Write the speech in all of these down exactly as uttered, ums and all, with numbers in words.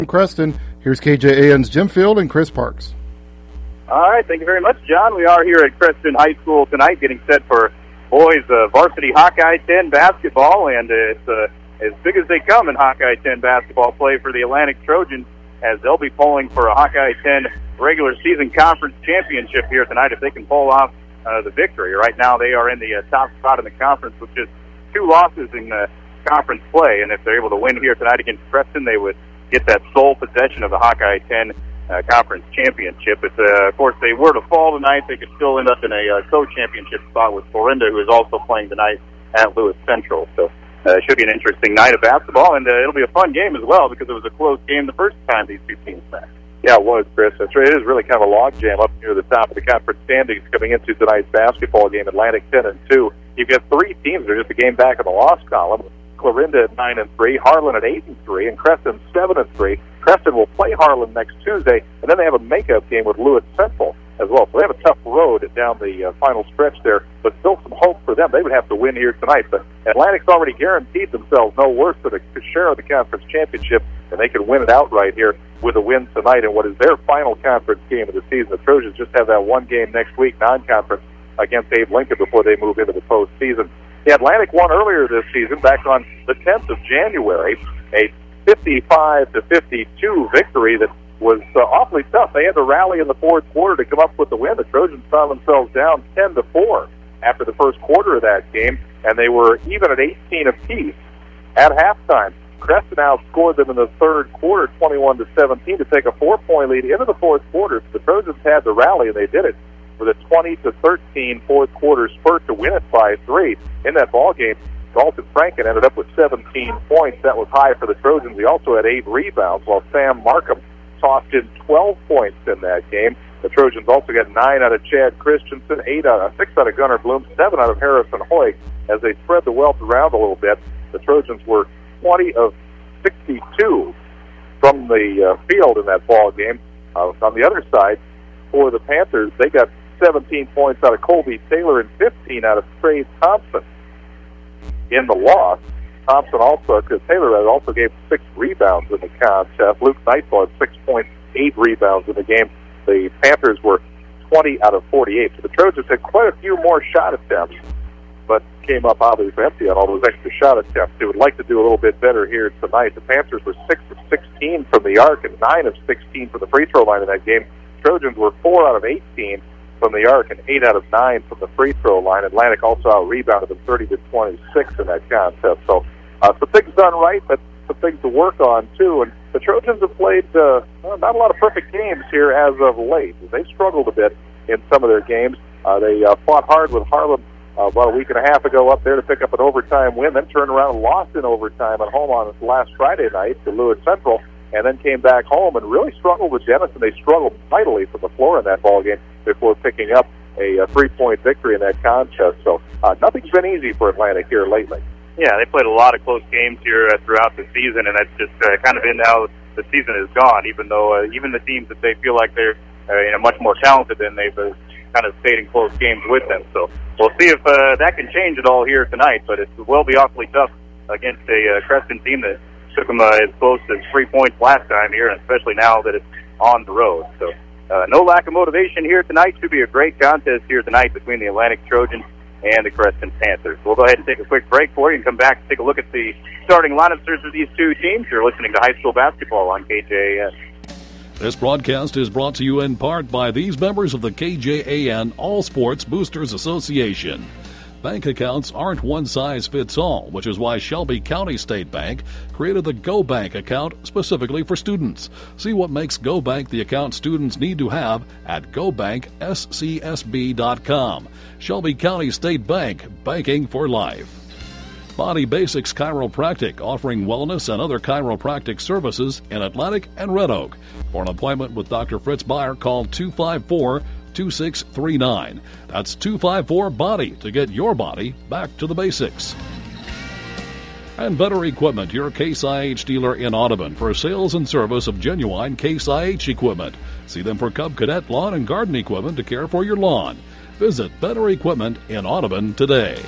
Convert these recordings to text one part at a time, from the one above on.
From Creston, here's K J A N's Jim Field and Chris Parks. All right, thank you very much, John. We are here at Creston High School tonight getting set for boys uh, varsity Hawkeye ten basketball, and uh, it's uh, as big as they come in Hawkeye ten basketball play for the Atlantic Trojans, as they'll be polling for a Hawkeye ten regular season conference championship here tonight if they can pull off uh, the victory. Right now they are in the uh, top spot in the conference with just two losses in uh, conference play, and if they're able to win here tonight against Preston, they would get that sole possession of the Hawkeye ten uh, conference championship. If, uh, of course, they were to fall tonight, they could still end up in a uh, co-championship spot with Florinda, who is also playing tonight at Lewis Central. So uh, it should be an interesting night of basketball, and uh, it'll be a fun game as well because it was a close game the first time these two teams met. Yeah, it was, Chris. That's right. It is really kind of a logjam up near the top of the conference standings coming into tonight's basketball game. Atlantic ten and two. You've got three teams that are just a game back in the loss column. Clarinda at nine and three, Harlan at eight and three, and Creston seven and three. Creston will play Harlan next Tuesday, and then they have a makeup game with Lewis Central as well. So they have a tough road down the uh, final stretch there, but still some hope for them. They would have to win here tonight. But Atlantic's already guaranteed themselves no worse than a share of the conference championship, and they could win it outright here with a win tonight in what is their final conference game of the season. The Trojans just have that one game next week, non-conference, against Abe Lincoln before they move into the postseason. The Atlantic won earlier this season, back on the tenth of January, a fifty-five to fifty-two victory that was uh, awfully tough. They had to rally in the fourth quarter to come up with the win. The Trojans found themselves down ten to four after the first quarter of that game, and they were even at eighteen apiece at halftime. Creston outscored them in the third quarter, twenty-one to seventeen, to take a four-point lead into the fourth quarter. So the Trojans had to rally, and they did it with a twenty to thirteen fourth quarter spurt to win it by three. In that ball game, Dalton Franken ended up with seventeen points. That was high for the Trojans. He also had eight rebounds, while Sam Markham tossed in twelve points in that game. The Trojans also got nine out of Chad Christensen, eight out of six out of Gunnar Bloom, seven out of Harrison Hoy. As they spread the wealth around a little bit, the Trojans were twenty of sixty-two from the uh, field in that ball game. Uh, on the other side, for the Panthers, they got seventeen points out of Colby Taylor and fifteen out of Trey Thompson in the loss. Thompson also, because Taylor also gave six rebounds in the contest. Luke Nightfall had six points, eight rebounds in the game. The Panthers were twenty out of forty-eight. So the Trojans had quite a few more shot attempts, but came up obviously empty on all those extra shot attempts. They would like to do a little bit better here tonight. The Panthers were six of sixteen from the arc and nine of sixteen from the free throw line in that game. Trojans were four out of eighteen from the arc and eight out of nine from the free throw line. Atlantic also out-rebounded them thirty to twenty-six in that contest. So uh, some things done right, but some things to work on, too. And the Trojans have played uh, well, not a lot of perfect games here as of late. They've struggled a bit in some of their games. Uh, they uh, fought hard with Harlem uh, about a week and a half ago up there to pick up an overtime win, then turned around and lost in overtime at home on last Friday night to Lewis Central, and then came back home and really struggled with Denison. They struggled mightily from the floor in that ball game before picking up a, a three-point victory in that contest. So uh, nothing's been easy for Atlantic here lately. Yeah, they played a lot of close games here uh, throughout the season, and that's just uh, kind of been how the season has gone, even though uh, even the teams that they feel like they're uh, you know, much more talented than, they've uh, kind of stayed in close games with them. So we'll see if uh, that can change at all here tonight, but it will be awfully tough against a uh, Creston team that took them uh, as close as three points last time here, and especially now that it's on the road. So uh, no lack of motivation here tonight. Should be a great contest here tonight between the Atlantic Trojans and the Creston Panthers. We'll go ahead and take a quick break for you and come back and take a look at the starting lineups for these two teams. You're listening to high school basketball on K J A N. This broadcast is brought to you in part by these members of the K J A N All Sports Boosters Association. Bank accounts aren't one size fits all, which is why Shelby County State Bank created the Go Bank account specifically for students. See what makes Go Bank the account students need to have at go bank s c s b dot com. Shelby County State Bank, banking for life. Body Basics Chiropractic, offering wellness and other chiropractic services in Atlantic and Red Oak. For an appointment with Doctor Fritz Beyer, call two five four, two six three nine. That's two five four, B O D Y to get your body back to the basics. And Better Equipment, your Case I H dealer in Audubon, for sales and service of genuine Case I H equipment. See them for Cub Cadet lawn and garden equipment to care for your lawn. Visit Better Equipment in Audubon today.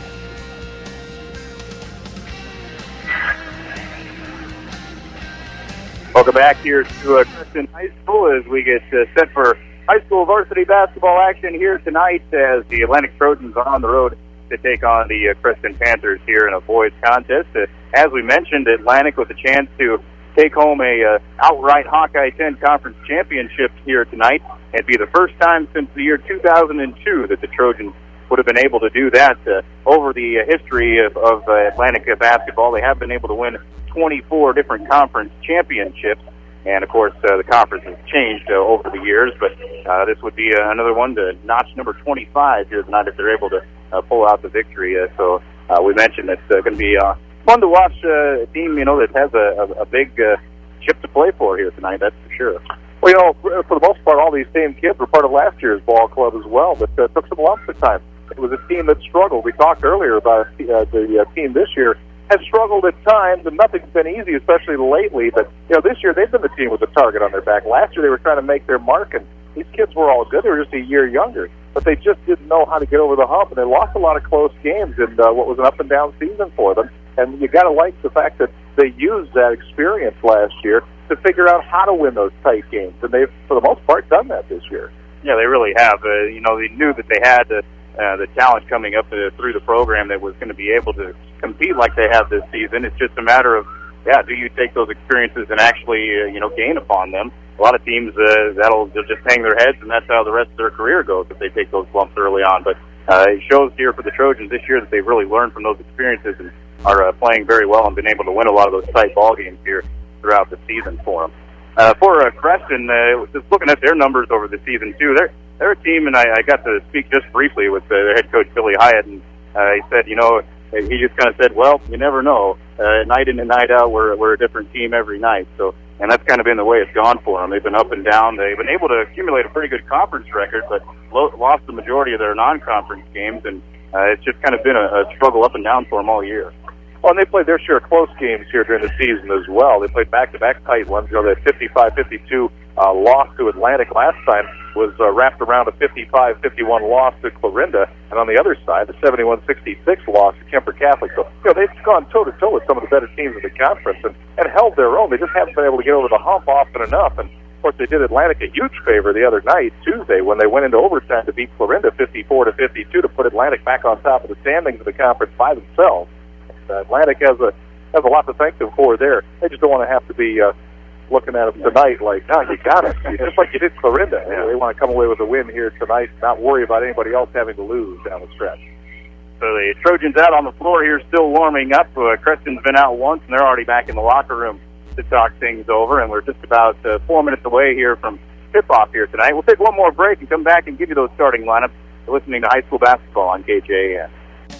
Welcome back here to uh, Creston High School as we get uh, set for high school varsity basketball action here tonight as the Atlantic Trojans are on the road to take on the uh, Creston Panthers here in a boys contest. Uh, as we mentioned, Atlantic with a chance to take home a uh, outright Hawkeye ten Conference Championship here tonight. It'd be the first time since the year two thousand two that the Trojans would have been able to do that. Uh, over the uh, history of, of uh, Atlantic basketball, they have been able to win twenty-four different conference championships, and of course uh, the conference has changed uh, over the years, but uh, this would be uh, another one to notch number twenty-five here tonight if they're able to uh, pull out the victory. Uh, so uh, we mentioned it's uh, going to be uh, fun to watch uh, a team, you know, that has a, a, a big uh, chip to play for here tonight, that's for sure. Well, you know, for the most part, all these same kids were part of last year's ball club as well, but uh, took some lumps at times. It was a team that struggled. We talked earlier about uh, the uh, team this year has struggled at times, and nothing's been easy, especially lately. But, you know, this year they've been the team with a target on their back. Last year they were trying to make their mark, and these kids were all good. They were just a year younger. But they just didn't know how to get over the hump, and they lost a lot of close games in uh, what was an up-and-down season for them. And you got to like the fact that they used that experience last year to figure out how to win those tight games. And they've, for the most part, done that this year. Yeah, they really have. Uh, you know, they knew that they had uh, uh, the talent coming up uh, through the program that was going to be able to compete like they have this season. It's just a matter of, yeah, do you take those experiences and actually, uh, you know, gain upon them? A lot of teams, uh, that'll they'll just hang their heads, and that's how the rest of their career goes if they take those bumps early on. But uh, it shows here for the Trojans this year that they've really learned from those experiences and are uh, playing very well and been able to win a lot of those tight ball games here throughout the season for them. Uh, for uh, Creston, uh, just looking at their numbers over the season, too, they're, they're a team, and I, I got to speak just briefly with uh, their head coach, Billy Hyatt, and uh, he said, you know, he just kind of said, well, you never know. Uh, night in and night out, we're, we're a different team every night. So, and that's kind of been the way it's gone for them. They've been up and down. They've been able to accumulate a pretty good conference record, but lo- lost the majority of their non-conference games, and uh, it's just kind of been a, a struggle up and down for them all year. Well, and they played their share of close games here during the season as well. They played back-to-back tight ones. You know, that fifty-five fifty-two uh, loss to Atlantic last time was uh, wrapped around a fifty-five fifty-one loss to Clarinda. And on the other side, the seventy-one sixty-six loss to Kemper Catholic. So, you know, they've gone toe-to-toe with some of the better teams in the conference and, and held their own. They just haven't been able to get over the hump often enough. And, of course, they did Atlantic a huge favor the other night, Tuesday, when they went into overtime to beat Clarinda fifty-four to fifty-two to put Atlantic back on top of the standings of the conference by themselves. Uh, Atlantic has a has a lot to thank them for there. They just don't want to have to be uh, looking at them tonight like, no, you got it. Just like you did Clarinda. You know, they want to come away with a win here tonight, not worry about anybody else having to lose down the stretch. So the Trojans out on the floor here, still warming up. Uh, Creston's been out once, and they're already back in the locker room to talk things over. And we're just about uh, four minutes away here from tip-off here tonight. We'll take one more break and come back and give you those starting lineups. You're listening to high school basketball on K J A N.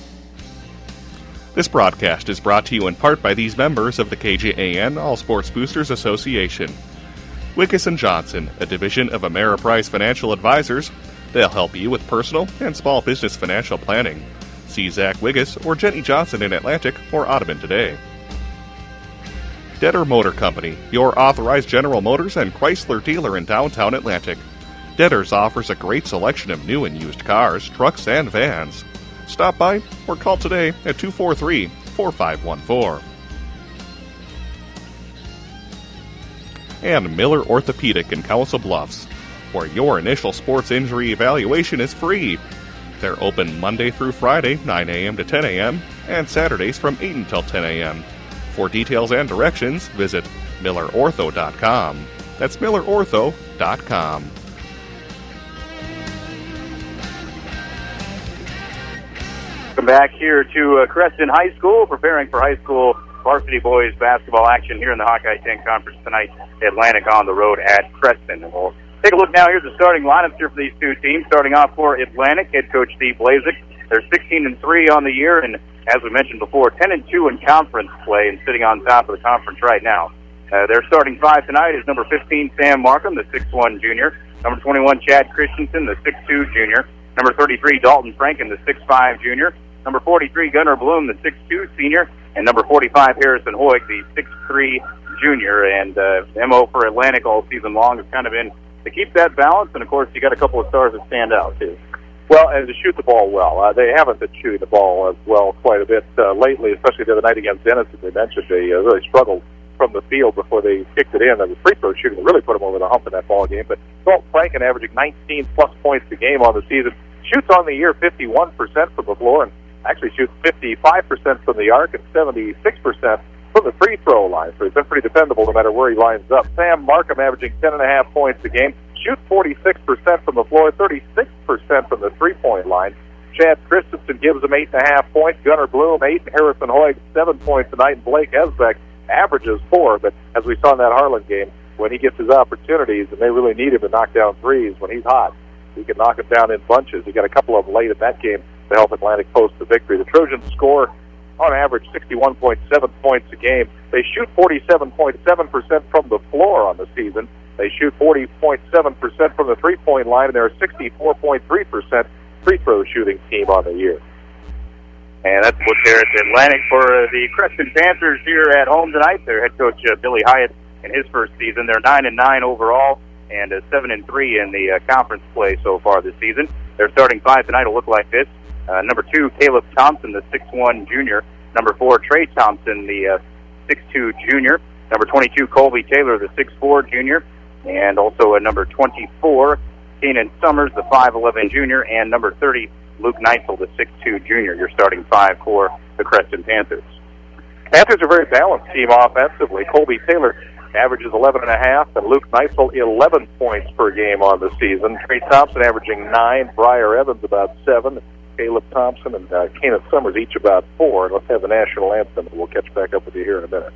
This broadcast is brought to you in part by these members of the K J A N All Sports Boosters Association. Wiggis and Johnson, a division of Ameriprise Financial Advisors. They'll help you with personal and small business financial planning. See Zach Wiggis or Jenny Johnson in Atlantic or Audubon today. Detter Motor Company, your authorized General Motors and Chrysler dealer in downtown Atlantic. Detter's offers a great selection of new and used cars, trucks, and vans. Stop by or call today at two four three, four five one four. And Miller Orthopedic in Council Bluffs, where your initial sports injury evaluation is free. They're open Monday through Friday, nine a.m. to ten a.m., and Saturdays from eight until ten a.m. For details and directions, visit miller ortho dot com. That's miller ortho dot com. Welcome back here to uh, Creston High School, preparing for high school varsity boys basketball action here in the Hawkeye ten Conference tonight. Atlantic on the road at Creston. And we'll take a look now. Here's the starting lineups here for these two teams. Starting off for Atlantic, head coach Steve Blazek. They're sixteen and three on the year, and as we mentioned before, ten and two in conference play and sitting on top of the conference right now. Uh, their starting five tonight is number fifteen, Sam Markham, the six one junior. Number twenty-one, Chad Christensen, the six two junior. Number thirty-three, Dalton Franken, the six five junior. Number forty-three, Gunnar Bloom, the six two senior. And number forty-five, Harrison Hoyk, the six three junior. And uh, M O for Atlantic all season long has kind of been to keep that balance. And, of course, you got a couple of stars that stand out, too. Well, and to shoot the ball well. Uh, they haven't been shooting the ball as well quite a bit uh, lately, especially the other night against Dennis, as they mentioned. They uh, really struggled from the field before they kicked it in. And the free throw shooting really put them over the hump in that ball game. But Dalton Franken averaging nineteen plus points a game on the season. Shoots on the year fifty-one percent from the floor and actually shoots fifty-five percent from the arc and seventy-six percent from the free throw line. So he's been pretty dependable no matter where he lines up. Sam Markham averaging ten point five points a game. Shoots forty-six percent from the floor, thirty-six percent from the three-point line. Chad Christensen gives him eight point five points. Gunnar Bloom, eight. Harrison Hoig, seven points tonight. And Blake Esbeck averages four. But as we saw in that Harlan game, when he gets his opportunities and they really need him to knock down threes, when he's hot, he can knock them down in bunches. He got a couple of them late in that game to help Atlantic post the victory. The Trojans score, on average, sixty-one point seven points a game. They shoot forty-seven point seven percent from the floor on the season. They shoot forty point seven percent from the three-point line, and they're a sixty-four point three percent free throw shooting team on the year. And that's what's there at Atlantic for uh, the Creston Panthers here at home tonight. Their head coach, uh, Billy Hyatt, in his first season. They're nine and nine overall and uh, seven and three in the uh, conference play so far this season. Their starting five tonight will look like this. Uh, number two, Caleb Thompson, the six one junior. Number four, Trey Thompson, the uh, six two junior. Number twenty-two, Colby Taylor, the six four junior. And also uh, number twenty-four, Keenan Summers, the five eleven junior. And number thirty, Luke Neitzel, the six two junior. Your starting five for the Creston Panthers. Panthers are a very balanced team offensively. Colby Taylor averages eleven and a half, and Luke Neitzel eleven points per game on the season. Trey Thompson averaging nine, Briar Evans about seven, Caleb Thompson and uh, Keenan Summers each about four. And let's have the national anthem, and we'll catch back up with you here in a minute.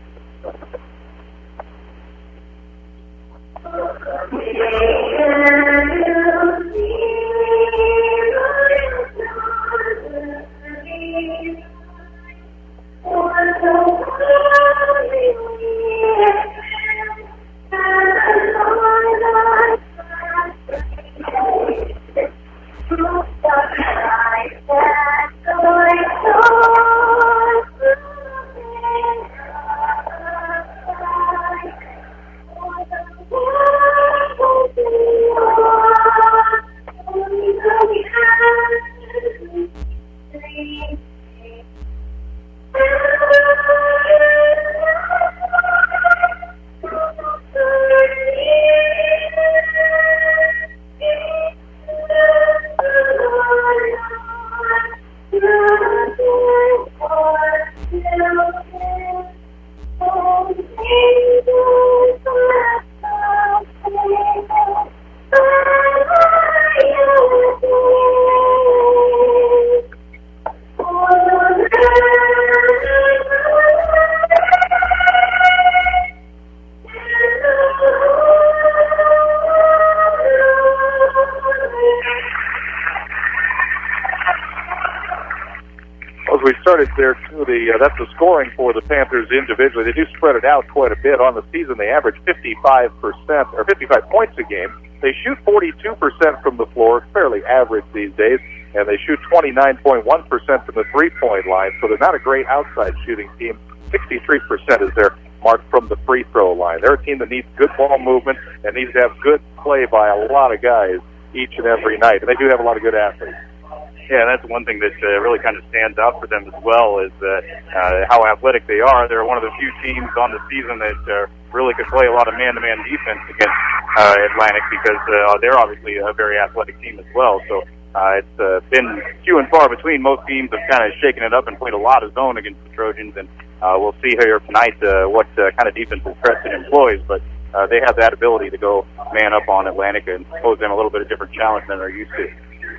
There too, the uh, that's the scoring for the Panthers individually. They do spread it out quite a bit. On the season, they average fifty-five percent or fifty-five points a game. They shoot forty-two percent from the floor, fairly average these days, and they shoot twenty-nine point one percent from the three-point line. So they're not a great outside shooting team. sixty-three percent is their mark from the free throw line. They're a team that needs good ball movement and needs to have good play by a lot of guys each and every night. And they do have a lot of good athletes. Yeah, that's one thing that uh, really kind of stands out for them as well is uh, uh, how athletic they are. They're one of the few teams on the season that uh, really could play a lot of man-to-man defense against uh, Atlantic because uh, they're obviously a very athletic team as well. So uh, it's uh, been few and far between. Most teams have kind of shaken it up and played a lot of zone against the Trojans, and uh, we'll see here tonight uh, what uh, kind of defense Creston employs. But uh, they have that ability to go man up on Atlantic and pose them a little bit of different challenge than they're used to.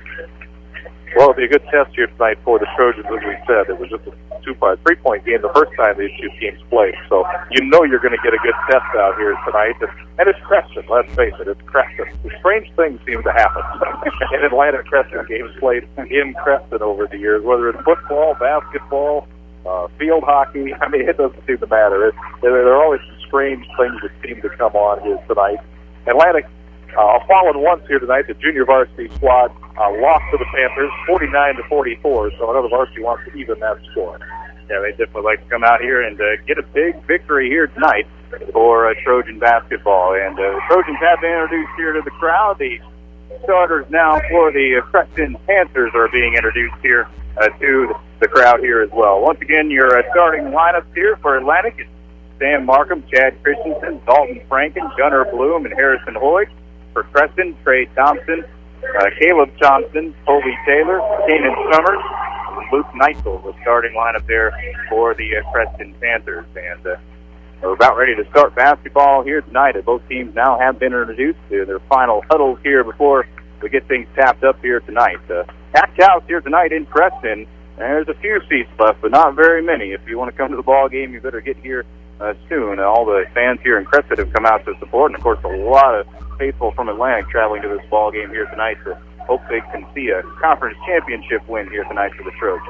Well, it'll be a good test here tonight for the Trojans, as we said. It was just a two-point, three-point game the first time these two teams played. So you know you're going to get a good test out here tonight. And, and it's Creston, let's face it, it's Creston. Strange things seem to happen in Atlanta. Creston games played in Creston over the years, whether it's football, basketball, uh, field hockey. I mean, it doesn't seem to matter. It, there, there are always some strange things that seem to come on here tonight. Atlantic Uh, fallen once here tonight. The junior varsity squad uh, lost to the Panthers, forty-nine to forty-four. So another varsity wants to even that score. Yeah, they definitely like to come out here and uh, get a big victory here tonight for uh, Trojan basketball. And uh, the Trojans have been introduced here to the crowd. The starters now for the uh, Creston Panthers are being introduced here uh, to the crowd here as well. Once again, your uh, starting lineups here for Atlantic. Sam Markham, Chad Christensen, Dalton Franken, Gunnar Bloom, and Harrison Hoyt. For Creston, Trey Thompson, uh, Caleb Thompson, Toby Taylor, Kanan Summers, and Luke Neitzel, the starting lineup there for the uh, Creston Panthers. And uh, we're about ready to start basketball here tonight. Both teams now have been introduced to their final huddles here before we get things tapped up here tonight. Uh, packed house here tonight in Creston. There's a few seats left, but not very many. If you want to come to the ball game, you better get here uh, soon. Uh, all the fans here in Creston have come out to support, and of course, a lot of faithful from Atlantic traveling to this ball game here tonight to hope they can see a conference championship win here tonight for the Trojans.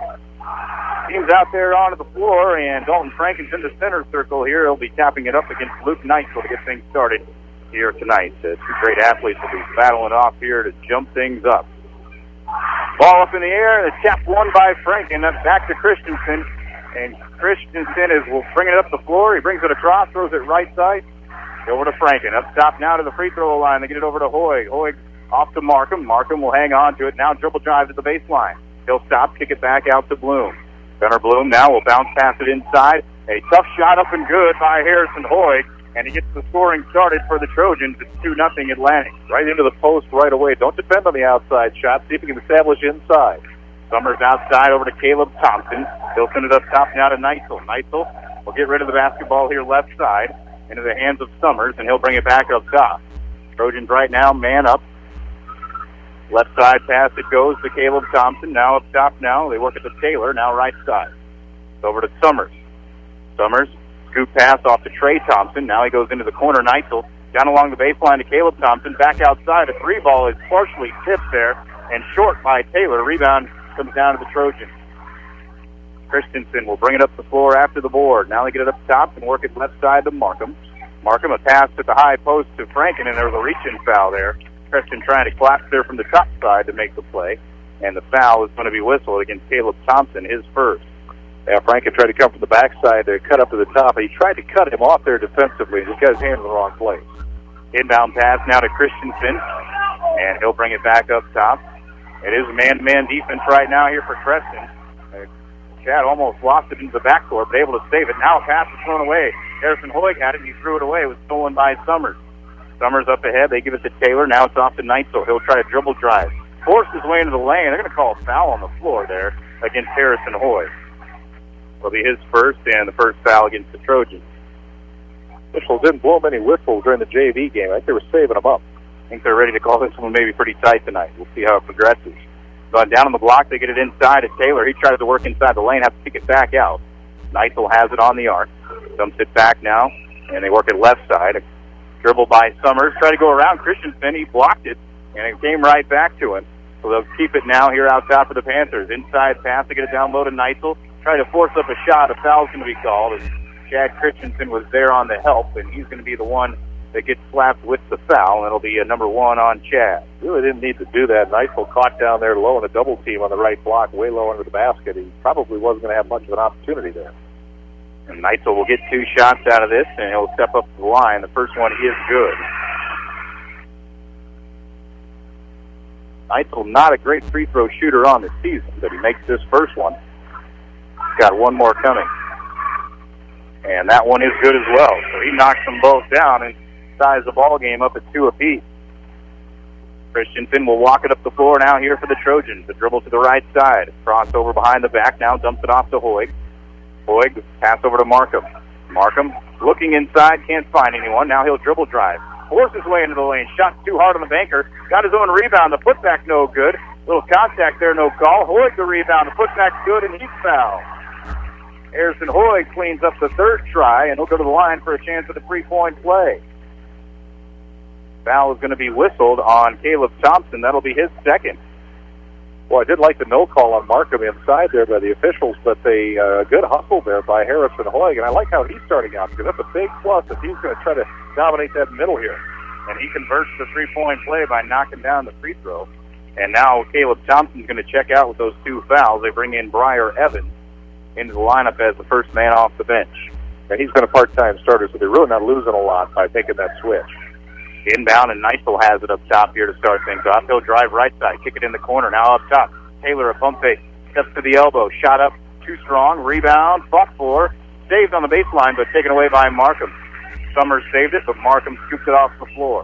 Teams out there onto the floor, and Dalton Franken's in the center circle here. He'll be tapping it up against Luke Neitzel to get things started here tonight. Uh, two great athletes will be battling off here to jump things up. Ball up in the air, and a tap won by Franken. That's back to Christensen, and Christensen is will bring it up the floor. He brings it across, throws it right side. Over to Franken. Up top now to the free throw line. They get it over to Hoig. Hoig off to Markham. Markham will hang on to it. Now dribble drive to the baseline. He'll stop, kick it back out to Bloom. Gunnar Bloom now will bounce past it inside. A tough shot up and good by Harrison Hoig, and he gets the scoring started for the Trojans. It's two nothing Atlantic. Right into the post right away. Don't depend on the outside shot. See if you can establish inside. Summers outside over to Caleb Thompson. He'll send it up top now to Neitzel. Neitzel will get rid of the basketball here left side into the hands of Summers, and he'll bring it back up top. Trojans right now, man up. Left side pass, it goes to Caleb Thompson. Now up top now. They work it to Taylor, now right side. It's over to Summers. Summers, scoop pass off to Trey Thompson. Now he goes into the corner, Neitzel. Down along the baseline to Caleb Thompson. Back outside. A three ball is partially tipped there and short by Taylor. Rebound comes down to the Trojans. Christensen will bring it up the floor after the board. Now they get it up top and work it left side to Markham. Markham, a pass at the high post to Franken, and there was a reach-in foul there. Preston trying to collapse there from the top side to make the play, and the foul is going to be whistled against Caleb Thompson, his first. Yeah, Franken tried to come from the backside to cut up to the top. He tried to cut him off there defensively. Just got his hand in the wrong place. Inbound pass now to Christensen, and he'll bring it back up top. It is man-to-man defense right now here for Creston. Chad almost lost it into the backcourt, but able to save it. Now a pass is thrown away. Harrison Hoig had it, and he threw it away. It was stolen by Summers. Summers up ahead. They give it to Taylor. Now it's off to Neitzel. He'll try to dribble drive. Forced his way into the lane. They're going to call a foul on the floor there against Harrison Hoig. It'll be his first, and the first foul against the Trojans. Officials didn't blow many whistles during the J V game. I think they were saving them up. I think they're ready to call this one maybe pretty tight tonight. We'll see how it progresses. Going down on the block, they get it inside to Taylor. He tries to work inside the lane, have to kick it back out. Neitzel has it on the arc. Dumps it back now, and they work it left side. A dribble by Summers. Try to go around Christensen. He blocked it, and it came right back to him. So they'll keep it now here out top of the Panthers. Inside pass to get it down low to Neitzel. Try to force up a shot. A foul's going to be called. And Chad Christensen was there on the help, and he's going to be the one that gets slapped with the foul, and it'll be a number one on Chad. Really didn't need to do that. Neitzel caught down there low in a double team on the right block, way low under the basket. He probably wasn't going to have much of an opportunity there. And Neitzel will get two shots out of this, and he'll step up to the line. The first one is good. Neitzel, not a great free throw shooter on the season, but he makes this first one. He's got one more coming. And that one is good as well. So he knocks them both down and ties the ball game up at two apiece. Christensen will walk it up the floor now here for the Trojans. The dribble to the right side. Crossover behind the back now, dumps it off to Hoig. Hoig, pass over to Markham. Markham looking inside, can't find anyone. Now he'll dribble drive. Forces his way into the lane. Shot too hard on the banker. Got his own rebound. The putback no good. Little contact there, no call. Hoig the rebound. The putback's good, and he's fouled. Harrison Hoig cleans up the third try, and he'll go to the line for a chance at a three-point play. Foul is going to be whistled on Caleb Thompson. That'll be his second. Well, I did like the no call on Markham inside there by the officials, but a uh, good hustle there by Harrison Hoig, and I like how he's starting out, because that's a big plus if he's going to try to dominate that middle here. And he converts the three-point play by knocking down the free throw. And now Caleb Thompson's going to check out with those two fouls. They bring in Briar Evans into the lineup as the first man off the bench. And he's been a part-time starter, so they're really not losing a lot by making that switch. Inbound, and Neitzel has it up top here to start things off. He'll drive right side, kick it in the corner. Now up top, Taylor, a pump fake, steps to the elbow, shot up, too strong, rebound, fought for, saved on the baseline, but taken away by Markham. Summers saved it, but Markham scooped it off the floor.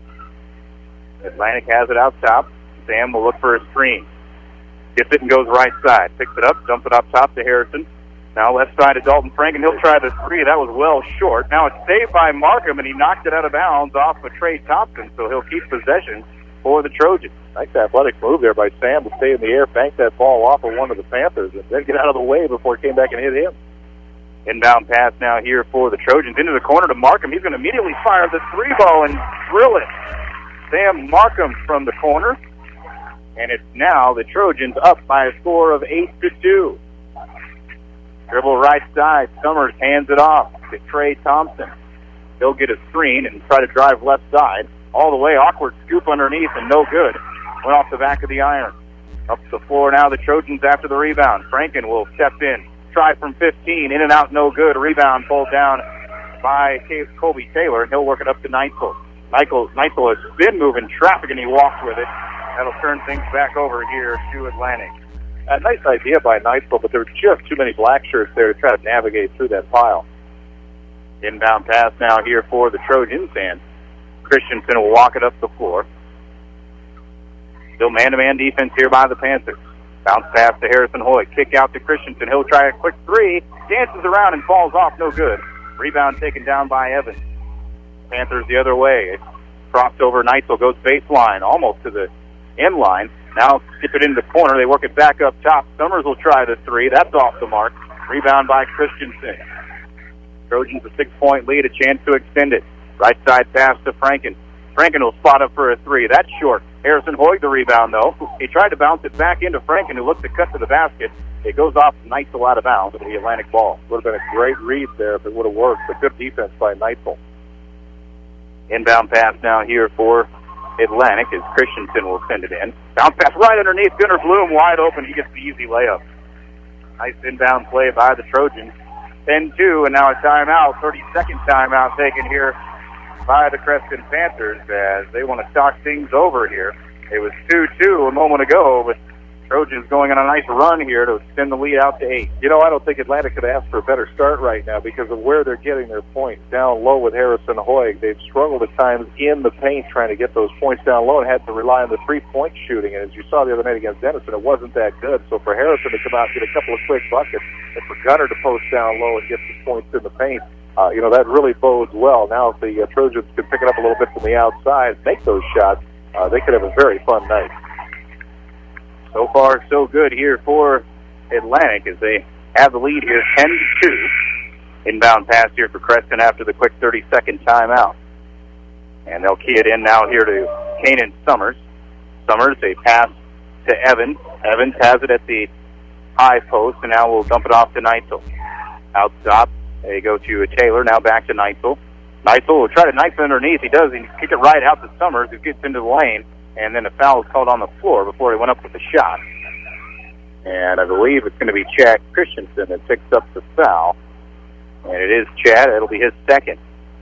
Atlantic has it out top. Sam will look for a screen. Gets it and goes right side. Picks it up, dumps it up top to Harrison. Now left side to Dalton Frank, and he'll try the three. That was well short. Now it's saved by Markham, and he knocked it out of bounds off of Trey Thompson, so he'll keep possession for the Trojans. Nice athletic move there by Sam to stay in the air, bank that ball off of one of the Panthers, and then get out of the way before it came back and hit him. Inbound pass now here for the Trojans. Into the corner to Markham. He's going to immediately fire the three ball and drill it. Sam Markham from the corner. And it's now the Trojans up by a score of eight to two. Dribble right side. Summers hands it off to Trey Thompson. He'll get a screen and try to drive left side. All the way. Awkward scoop underneath and no good. Went off the back of the iron. Up the floor now. The Trojans after the rebound. Franken will step in. Try from fifteen. In and out, no good. Rebound pulled down by Colby Taylor, and he'll work it up to Neitzel. Neitzel, Neitzel has been moving traffic, and he walked with it. That'll turn things back over here to Atlantic. A nice idea by Neitzel, but there were just too many black shirts there to try to navigate through that pile. Inbound pass now here for the Trojans, and Christensen will walk it up the floor. Still man-to-man defense here by the Panthers. Bounce pass to Harrison Hoyt. Kick out to Christensen. He'll try a quick three. Dances around and falls off. No good. Rebound taken down by Evans. Panthers the other way. Crossed over. Neitzel goes baseline. Almost to the end line. Now skip it into the corner. They work it back up top. Summers will try the three. That's off the mark. Rebound by Christensen. Trojans a six-point lead. A chance to extend it. Right side pass to Franken. Franken will spot up for a three. That's short. Harrison Hoyt the rebound, though. He tried to bounce it back into Franken, who looked to cut to the basket. It goes off Neitzel out of bounds with the Atlantic ball. Would have been a great read there if it would have worked, but good defense by Neitzel. Inbound pass now here for Atlantic as Christensen will send it in. Bounce pass right underneath. Gunnar Bloom wide open. He gets the easy layup. Nice inbound play by the Trojans. ten two, and now a timeout. thirty-second timeout taken here by the Creston Panthers as they want to talk things over here. It was two two a moment ago, but Trojans going on a nice run here to extend the lead out to eight. You know, I don't think Atlantic could ask for a better start right now because of where they're getting their points. Down low with Harrison Hoyt. They've struggled at times in the paint trying to get those points down low and had to rely on the three-point shooting. And as you saw the other night against Denison, it wasn't that good. So for Harrison to come out and get a couple of quick buckets, and for Gunnar to post down low and get the points in the paint, Uh, you know, that really bodes well. Now, if the uh, Trojans can pick it up a little bit from the outside, make those shots, uh, they could have a very fun night. So far, so good here for Atlantic as they have the lead here, ten to two. Inbound pass here for Creston after the quick thirty-second timeout. And they'll key it in now here to Kanan Summers. Summers, a pass to Evans. Evans has it at the high post, and now we'll dump it off to Neitzel. Out top. They go to Taylor, now back to Neitzel. Neitzel will try to knife it underneath. He does. He kick it right out to Summers, who gets into the lane, and then a foul is called on the floor before he went up with the shot. And I believe it's going to be Chad Christensen that picks up the foul. And it is Chad. It'll be his second.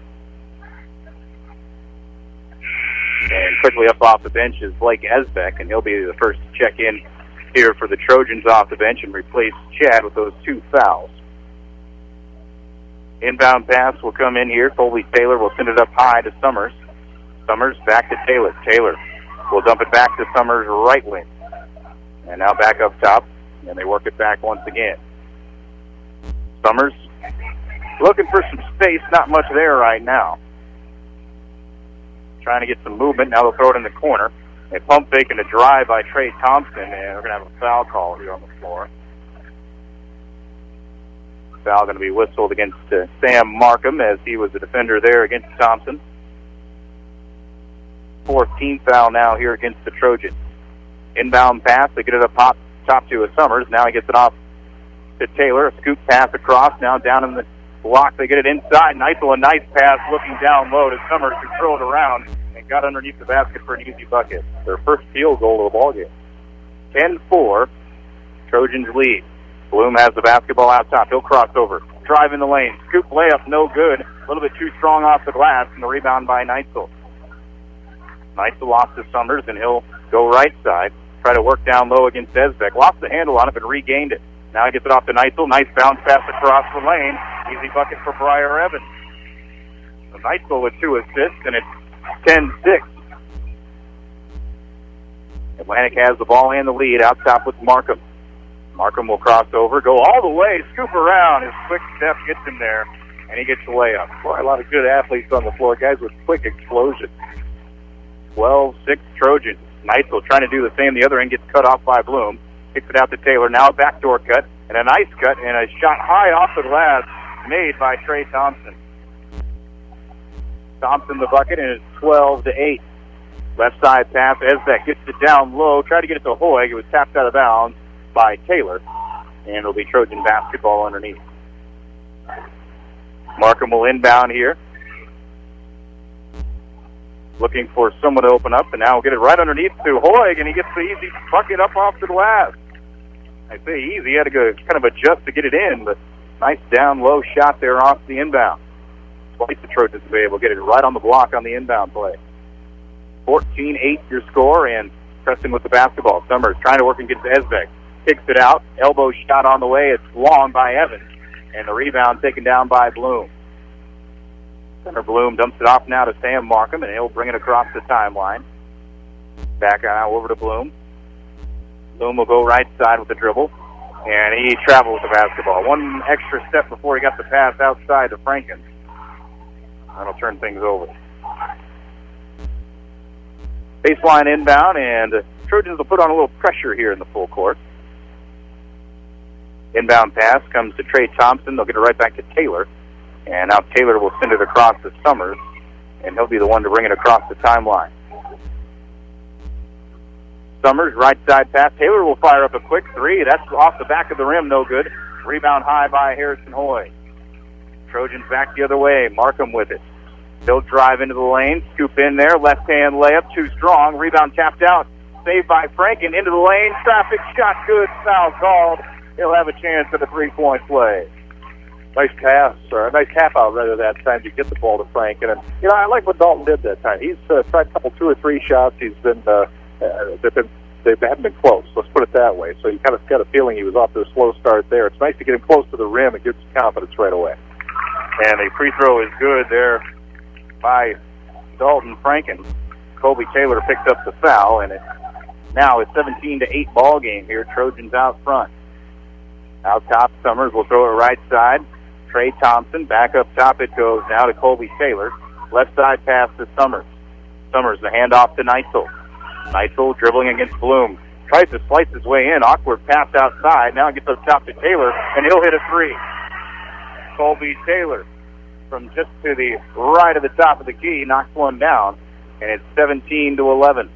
And quickly up off the bench is Blake Esbeck, and he'll be the first to check in here for the Trojans off the bench and replace Chad with those two fouls. Inbound pass will come in here. Colby Taylor will send it up high to Summers. Summers back to Taylor. Taylor will dump it back to Summers' right wing. And now back up top, and they work it back once again. Summers looking for some space, not much there right now. Trying to get some movement. Now they'll throw it in the corner. A pump fake and a drive by Trey Thompson, and we're going to have a foul call here on the floor. Foul going to be whistled against uh, Sam Markham as he was the defender there against Thompson. fourteenth foul now here against the Trojans. Inbound pass. They get it up top, top to a Summers. Now he gets it off to Taylor. A scoop pass across. Now down in the block. They get it inside. Neitzel, a nice pass looking down low to Summers, who threw it around and got underneath the basket for an easy bucket. Their first field goal of the ballgame. ten four. Trojans lead. Bloom has the basketball out top. He'll cross over. Drive in the lane. Scoop layup, no good. A little bit too strong off the glass, and the rebound by Neitzel. Neitzel off to Summers, and he'll go right side. Try to work down low against Esbeck. Lost the handle on it, but regained it. Now he gets it off to Neitzel. Nice bounce pass across the lane. Easy bucket for Briar Evans. So Knightsville with two assists, and it's ten six. Atlantic has the ball and the lead out top with Markham. Markham will cross over, go all the way, scoop around. His quick step gets him there, and he gets the layup. Boy, a lot of good athletes on the floor, guys with quick explosion. twelve six Trojans. Knightsville trying to do the same. The other end gets cut off by Bloom. Kicks it out to Taylor. Now a backdoor cut, and a nice cut, and a shot high off the glass made by Trey Thompson. Thompson the bucket, and it's twelve to eight. Left side pass. Esbeck gets it down low. Tried to get it to Hoig. It was tapped out of bounds by Taylor, and it'll be Trojan basketball underneath. Markham will inbound here. Looking for someone to open up, and now we'll get it right underneath to Hoig, and he gets the easy bucket up off the glass. I say easy. He had to go kind of adjust to get it in, but nice down low shot there off the inbound. Twice the Trojans will be able to get it right on the block on the inbound play. fourteen eight your score, and Preston with the basketball. Summers trying to work against Esbeck. Kicks it out. Elbow shot on the way. It's long by Evans, and the rebound taken down by Bloom. Center Bloom dumps it off now to Sam Markham, and he'll bring it across the timeline. Back out over to Bloom. Bloom will go right side with the dribble, and he travels the basketball. One extra step before he got the pass outside to Franken. That'll turn things over. Baseline inbound, and the Trojans will put on a little pressure here in the full court. Inbound pass comes to Trey Thompson. They'll get it right back to Taylor. And now Taylor will send it across to Summers, and he'll be the one to bring it across the timeline. Summers, right side pass. Taylor will fire up a quick three. That's off the back of the rim, no good. Rebound high by Harrison Hoy. Trojans back the other way. Markham with it. They'll drive into the lane, scoop in there, left-hand layup, too strong. Rebound tapped out. Saved by Franken into the lane. Traffic shot good. Foul called. He'll have a chance at a three-point play. Nice pass, or a nice half out rather that time to get the ball to Franken. And, you know, I like what Dalton did that time. He's uh, tried a couple, two or three shots. He's been, uh, uh, they've been, they haven't been close. Let's put it that way. So you kind of got a feeling he was off to a slow start there. It's nice to get him close to the rim and give some confidence right away. And the free throw is good there by Dalton Franken. Colby Taylor picked up the foul, and it now it's seventeen to eight ball game here. Trojans out front. Out top, Summers will throw it right side. Trey Thompson, back up top it goes now to Colby Taylor. Left side pass to Summers. Summers, the handoff to Neitzel. Neitzel dribbling against Bloom. Tries to slice his way in. Awkward pass outside. Now it gets up top to Taylor, and he'll hit a three. Colby Taylor from just to the right of the top of the key knocks one down, and it's seventeen to eleven.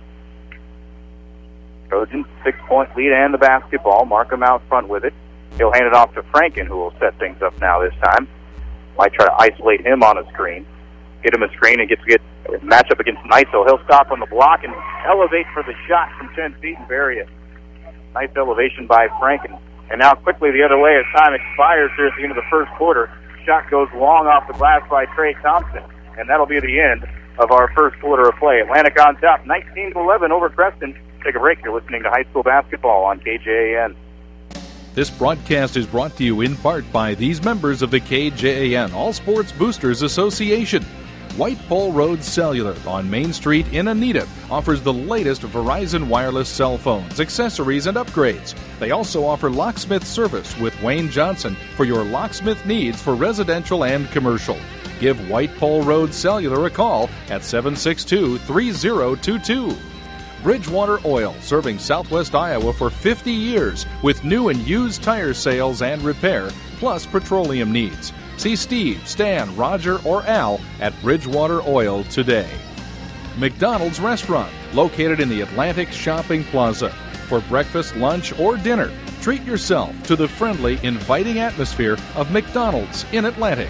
Trojans, six-point lead and the basketball. Markham out front with it. He'll hand it off to Franken, who will set things up now this time. Might try to isolate him on a screen. Get him a screen and gets to get a matchup against Neitzel. He'll stop on the block and elevate for the shot from ten feet and bury it. Nice elevation by Franken. And now quickly the other way as time expires here at the end of the first quarter. Shot goes long off the glass by Trey Thompson. And that'll be the end of our first quarter of play. Atlantic on top, nineteen to eleven over Creston. Take a break. You're listening to high school basketball on K J A N. This broadcast is brought to you in part by these members of the K J A N All Sports Boosters Association. White Pole Road Cellular on Main Street in Anita offers the latest Verizon wireless cell phones, accessories, and upgrades. They also offer locksmith service with Wayne Johnson for your locksmith needs for residential and commercial. Give White Pole Road Cellular a call at seven six two, three zero two two. Bridgewater Oil, serving southwest Iowa for fifty years with new and used tire sales and repair, plus petroleum needs. See Steve, Stan, Roger, or Al at Bridgewater Oil today. McDonald's Restaurant, located in the Atlantic Shopping Plaza. For breakfast, lunch, or dinner, treat yourself to the friendly, inviting atmosphere of McDonald's in Atlantic.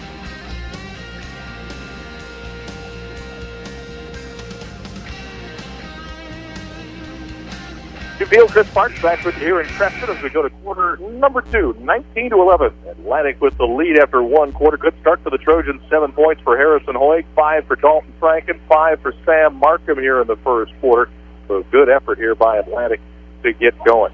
Bill, Chris Parks back with you here in Creston as we go to quarter number two, nineteen to eleven. Atlantic with the lead after one quarter. Good start for the Trojans. Seven points for Harrison Hoyt, five for Dalton Franken, five for Sam Markham here in the first quarter. So good effort here by Atlantic to get going.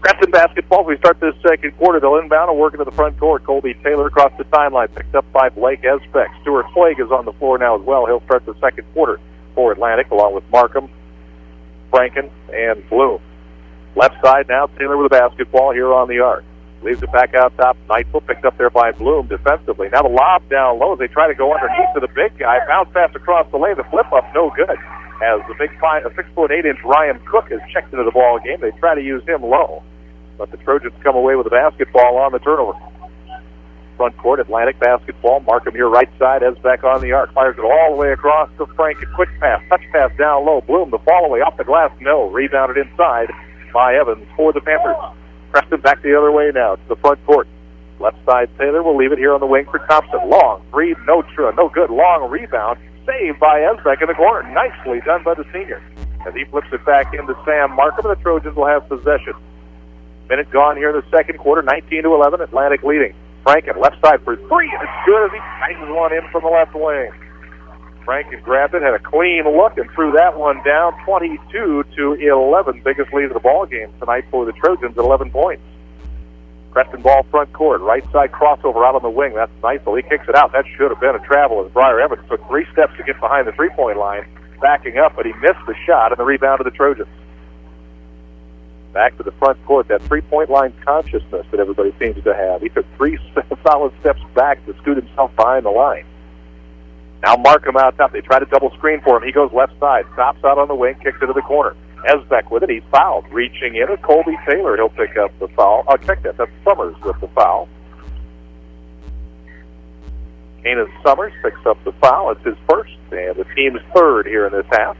Creston basketball, we start this second quarter. They'll inbound and work into the front court. Colby Taylor across the timeline, picked up by Blake Esbeck. Stuart Hoig is on the floor now as well. He'll start the second quarter for Atlantic, along with Markham, Franken, and Bloom. Left side now, Taylor with the basketball here on the arc. Leaves it back out top. Neitzel picked up there by Bloom defensively. Now the lob down low as they try to go underneath to the big guy. Bounce pass across the lane. The flip up, no good. As the big five, a six foot eight inch Ryan Cook has checked into the ball game. They try to use him low, but the Trojans come away with the basketball on the turnover. Front court, Atlantic basketball. Markham here right side. Esbeck on the arc. Fires it all the way across to Frank. A quick pass. Touch pass down low. Bloom the fall away off the glass. No. Rebounded inside by Evans for the Panthers. Creston back the other way now to the front court. Left side Taylor will leave it here on the wing for Thompson. Long three, no true, no good. Long rebound, saved by Esbeck in the corner. Nicely done by the senior. As he flips it back into Sam Markham, the Trojans will have possession. Minute gone here in the second quarter, nineteen to eleven. Atlantic leading. Franken left side for three, and it's good as he tightens one in from the left wing. Franken grabbed it, had a clean look, and threw that one down. twenty-two to eleven, biggest lead of the ball game tonight for the Trojans at eleven points. Creston ball front court, right side crossover out on the wing. That's Neisel. He kicks it out. That should have been a travel as Briar Evans took three steps to get behind the three-point line, backing up, but he missed the shot and the rebound of the Trojans. Back to the front court, that three-point line consciousness that everybody seems to have. He took three solid steps back to scoot himself behind the line. Now Markham out top. They try to double screen for him. He goes left side, stops out on the wing, kicks it to the corner. Esbeck with it. He's fouled. Reaching in at Colby Taylor. He'll pick up the foul. Oh, check that. That's Summers with the foul. Kanan Summers picks up the foul. It's his first, and the team's third here in this half.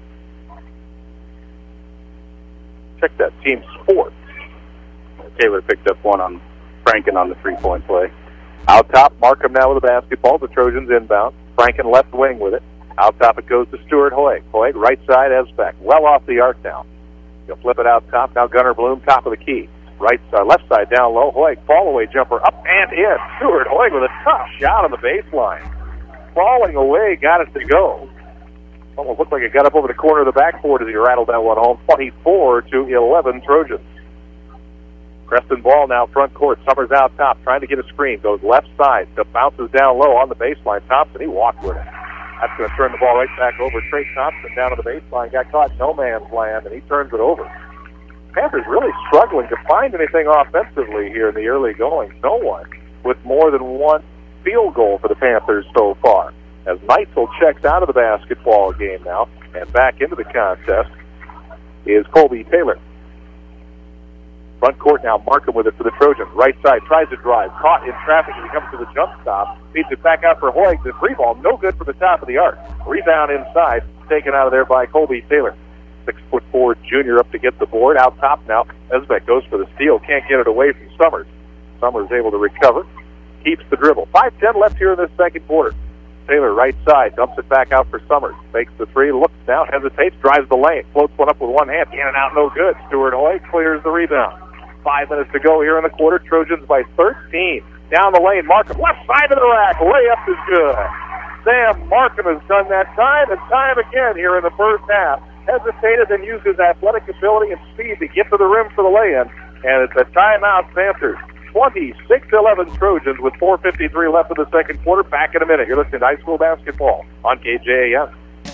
Check that. Team's fourth. Taylor picked up one on Franken on the three-point play. Out top, Markham now with the basketball. The Trojans inbound. Franken left wing with it. Out top it goes to Stuart Hoig. Hoig, right side, Esbeck. Well off the arc now. He'll flip it out top. Now Gunnar Bloom, top of the key. Right side, left side down low. Hoig, fall away jumper up and in. Stuart Hoig with a tough shot on the baseline. Falling away, got it to go. Almost looked like it got up over the corner of the backboard as he rattled that one home. twenty-four to eleven Trojans. Creston ball now front court. Summers out top, trying to get a screen. Goes left side. The bounces down low on the baseline. Thompson, he walked with it. That's going to turn the ball right back over. Trey Thompson down to the baseline. Got caught in no man's land, and he turns it over. Panthers really struggling to find anything offensively here in the early going. No one with more than one field goal for the Panthers so far. As Neitzel checks out of the basketball game now and back into the contest is Colby Taylor. Front court now, Markham with it for the Trojans. Right side, tries to drive. Caught in traffic as he comes to the jump stop. Feeds it back out for Hoig. The free ball, no good for the top of the arc. Rebound inside, taken out of there by Colby Taylor. Six foot four junior up to get the board. Out top now, Esbeck goes for the steal. Can't get it away from Summers. Summers able to recover. Keeps the dribble. five ten left here in this second quarter. Taylor, right side, dumps it back out for Summers. Fakes the three, looks down, hesitates, drives the lane. Floats one up with one hand. In and out, no good. Stuart Hoig clears the rebound. Five minutes to go here in the quarter. Trojans by thirteen. Down the lane, Markham, left side of the rack. Layup is good. Sam Markham has done that time and time again here in the first half. Hesitated and used his athletic ability and speed to get to the rim for the lay-in. And it's a timeout, Panthers. twenty-six eleven Trojans with four fifty-three left in the second quarter. Back in a minute. You're listening to high school basketball on K J A M.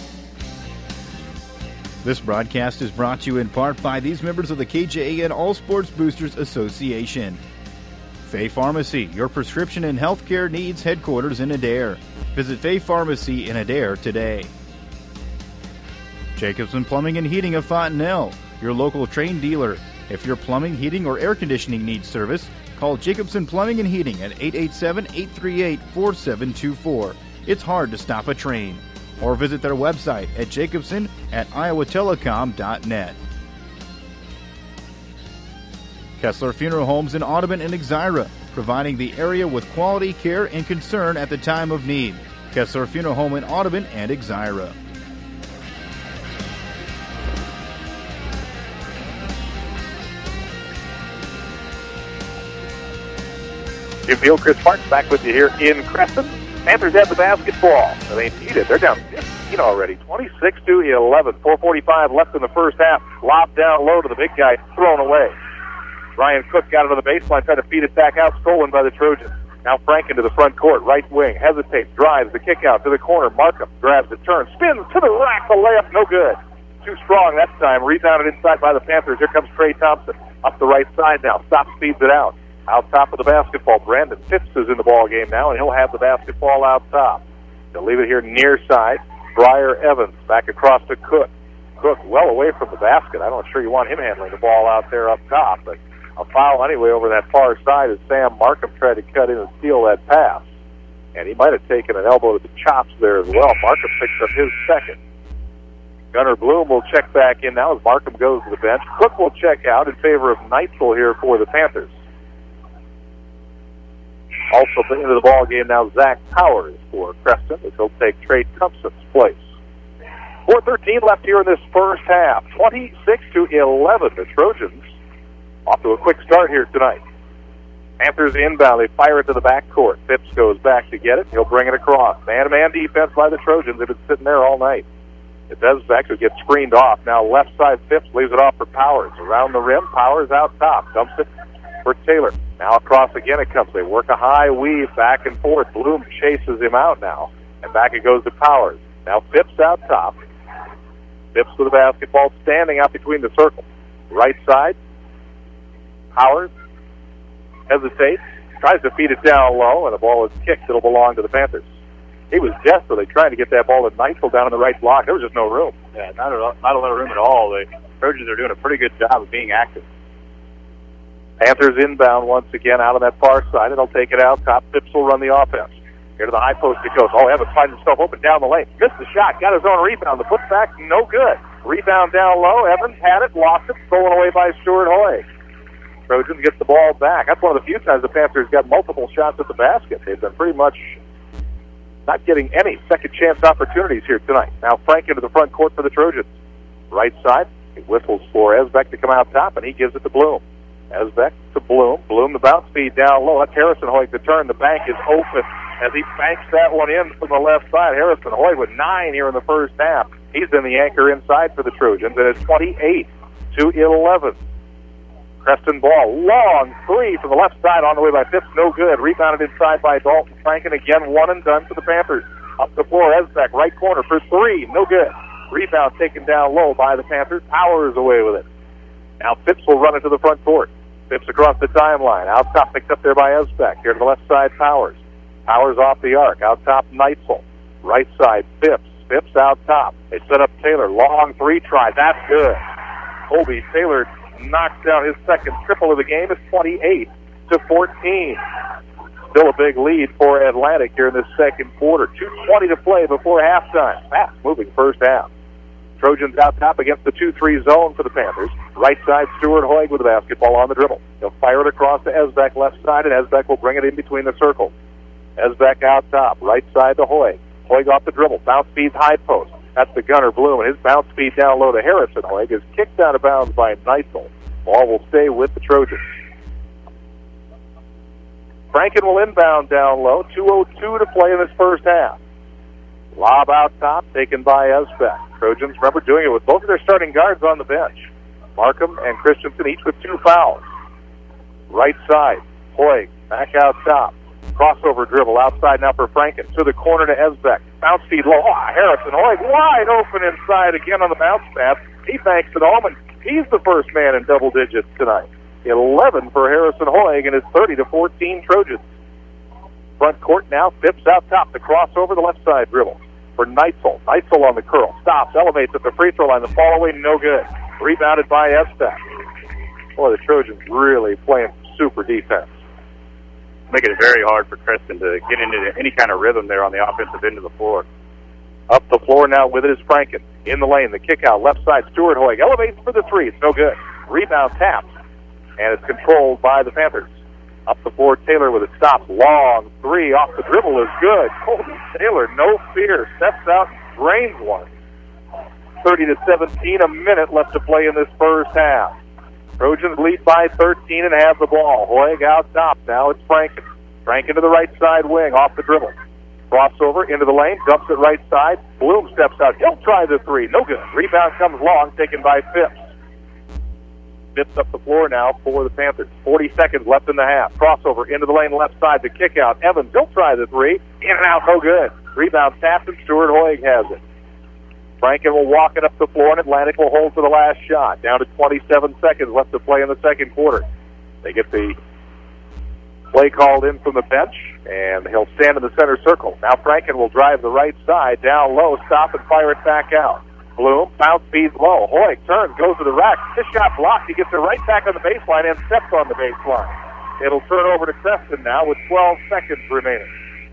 This broadcast is brought to you in part by these members of the K J A N All Sports Boosters Association. Fay Pharmacy, your prescription and healthcare needs headquarters in Adair. Visit Fay Pharmacy in Adair today. Jacobson Plumbing and Heating of Fontenelle, your local trained dealer. If your plumbing, heating, or air conditioning needs service, call Jacobson Plumbing and Heating at eight eight seven, eight three eight, four seven two four. It's hard to stop a train. Or visit their website at jacobson at iowa telecom dot net. Kessler Funeral Homes in Audubon and Exira, providing the area with quality care and concern at the time of need. Kessler Funeral Home in Audubon and Exira. Jim Field, Chris Parks back with you here in Creston. Panthers have the basketball. And they need it. They're down fifteen already. twenty-six to eleven. four forty-five left in the first half. Lob down low to the big guy. Thrown away. Ryan Cook got it on the baseline, tried to feed it back out, stolen by the Trojans. Now Franken to the front court, right wing, hesitates, drives the kick out to the corner. Markham grabs the turn, spins to the rack, the layup, no good. Too strong that time, rebounded inside by the Panthers. Here comes Trey Thompson, up the right side now, stops, feeds it out. Out top of the basketball, Brandon Phipps is in the ball game now, and he'll have the basketball out top. They'll leave it here near side. Briar Evans back across to Cook. Cook well away from the basket. I'm not sure you want him handling the ball out there up top, but a foul anyway over that far side as Sam Markham tried to cut in and steal that pass. And he might have taken an elbow to the chops there as well. Markham picks up his second. Gunnar Bloom will check back in now as Markham goes to the bench. Cook will check out in favor of Neitzel here for the Panthers. Also into the ball game now, Zach Powers for Creston, as he'll take Trey Thompson's place. four thirteen left here in this first half. twenty-six to eleven. The Trojans off to a quick start here tonight. Panthers inbound. They fire it to the backcourt. Phipps goes back to get it. He'll bring it across. Man-to-man defense by the Trojans. They've been sitting there all night. It does back to get screened off. Now left side Phipps leaves it off for Powers. Around the rim, Powers out top. Dumps it for Taylor. Now across again it comes. They work a high weave back and forth. Bloom chases him out now. And back it goes to Powers. Now Phipps out top. Phipps with the basketball, standing out between the circles. Right side. Powers hesitates. Tries to feed it down low, and the ball is kicked. It'll belong to the Panthers. He was desperately trying to get that ball to Neitzel down in the right block. There was just no room. Yeah, not a, not a lot of room at all. The Trojans are doing a pretty good job of being active. Panthers inbound once again out on that far side, and they'll take it out top. Phipps will run the offense. Here to the high post it goes. Oh, Evans finds himself open down the lane. Missed the shot. Got his own rebound. The putback, no good. Rebound down low. Evans had it, lost it, stolen away by Stuart Hoy. Trojans get the ball back. That's one of the few times the Panthers got multiple shots at the basket. They've been pretty much not getting any second chance opportunities here tonight. Now Frank into the front court for the Trojans. Right side, he whistles for Esbeck to come out top, and he gives it to Bloom. Esbeck to Bloom. Bloom the bounce feed down low. That's Harrison Hoyt to turn. The bank is open as he banks that one in from the left side. Harrison Hoyt with nine here in the first half. He's been the anchor inside for the Trojans, and it's twenty-eight to eleven. Creston ball, long three from the left side on the way by Phipps, no good. Rebounded inside by Dalton Franken, again one and done for the Panthers. Up the floor, Esbeck, right corner for three, no good. Rebound taken down low by the Panthers. Powers away with it. Now Phipps will run it to the front court. Phipps across the timeline. Out top, picked up there by Esbeck. Here to the left side, Powers. Powers off the arc. Out top, Neitzel. Right side, Phipps. Phipps out top. They set up Taylor. Long three try. That's good. Colby Taylor knocks down his second triple of the game. It's twenty-eight to fourteen. Still a big lead for Atlantic here in this second quarter. two twenty to play before halftime. Fast moving first half. Trojans out top against the two three zone for the Panthers. Right side, Stuart Hoyt with the basketball on the dribble. He'll fire it across to Esbeck left side, and Esbeck will bring it in between the circles. Esbeck out top. Right side to Hoyt. Hoyt off the dribble. Bounce feeds high post. That's the Gunnar Bloom, and his bounce feed down low to Harrison Hoyt is kicked out of bounds by Neitzel. Ball will stay with the Trojans. Franken will inbound down low. two oh two to play in this first half. Lob out top, taken by Esbeck. Trojans, remember, doing it with both of their starting guards on the bench. Markham and Christensen each with two fouls. Right side, Hoyt back out top. Crossover dribble outside now for Franken. To the corner to Esbeck. Bounce feed low. Oh, Harrison Hoyt wide open inside again on the bounce pass. He banks it home, and he's the first man in double digits tonight. eleven for Harrison Hoyt and his thirty to fourteen Trojans. Front court now. Phipps out top. The crossover, the left side dribble for Neitzel. Neitzel on the curl. Stops, elevates at the free throw line. The fall away, no good. Rebounded by Esbeck. Boy, the Trojans really playing super defense. Making it very hard for Creston to get into any kind of rhythm there on the offensive end of the floor. Up the floor now with it is Franken. In the lane, the kick out, left side, Stuart Hoyt. Elevates for the three. It's no good. Rebound tapped, and it's controlled by the Panthers. Up the floor, Taylor with a stop. Long three off the dribble is good. Colby Taylor, no fear, steps out and drains one. thirty to seventeen, a minute left to play in this first half. Trojans lead by thirteen and have the ball. Hoyt out top. Now it's Franken. Franken to the right side wing, off the dribble. Crossover into the lane, dumps it right side. Bloom steps out. He'll try the three. No good. Rebound comes long, taken by Phipps. Dips up the floor now for the Panthers. forty seconds left in the half. Crossover into the lane left side. The kick out. Evans, he'll try the three. In and out, no good. Rebound tapped, and Stuart Hoig has it. Franken will walk it up the floor, and Atlantic will hold for the last shot. Down to twenty-seven seconds left to play in the second quarter. They get the play called in from the bench, and he'll stand in the center circle. Now Franken will drive the right side, down low, stop and fire it back out. Bloom, bounce speeds low. Hoig turns, goes to the rack. This shot blocked. He gets it right back on the baseline and steps on the baseline. It'll turn over to Creston now with twelve seconds remaining.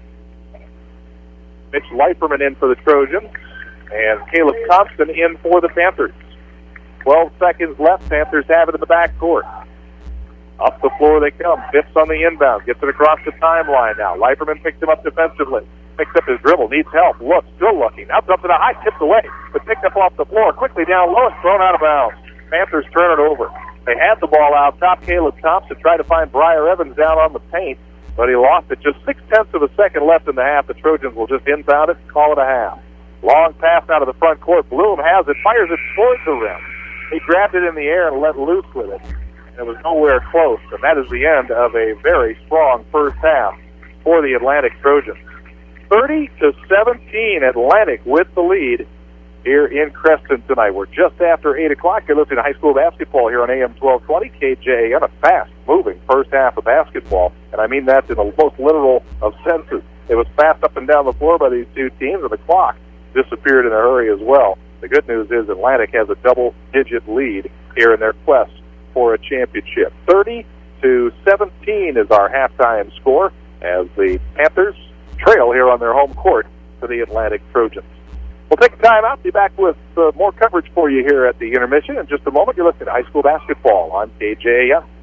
Mitch Leiperman in for the Trojans, and Caleb Thompson in for the Panthers. twelve seconds left. Panthers have it in the backcourt. Up the floor they come. Phipps on the inbound. Gets it across the timeline now. Leiperman picks him up defensively. Picks up his dribble. Needs help. Looks. Still looking. Now up to the high. Tipped away. But picked up off the floor. Quickly down low and thrown out of bounds. Panthers turn it over. They had the ball out top. Caleb Thompson tried to find Briar Evans down on the paint, but he lost it. Just six-tenths of a second left in the half. The Trojans will just inbound it and call it a half. Long pass out of the front court. Bloom has it. Fires it towards the rim. He grabbed it in the air and let loose with it. It was nowhere close, and that is the end of a very strong first half for the Atlantic Trojans. thirty to seventeen, Atlantic with the lead here in Creston tonight. We're just after eight o'clock. You're listening to high school basketball here on A M twelve twenty, K J A M, a fast-moving first half of basketball, and I mean that in the most literal of senses. It was fast up and down the floor by these two teams, and the clock disappeared in a hurry as well. The good news is Atlantic has a double-digit lead here in their quest for a championship. thirty to seventeen is our halftime score as the Panthers trail here on their home court to the Atlantic Trojans. We'll take a time out. Be back with uh, more coverage for you here at the intermission in just a moment. You're listening to high school basketball on K J A M.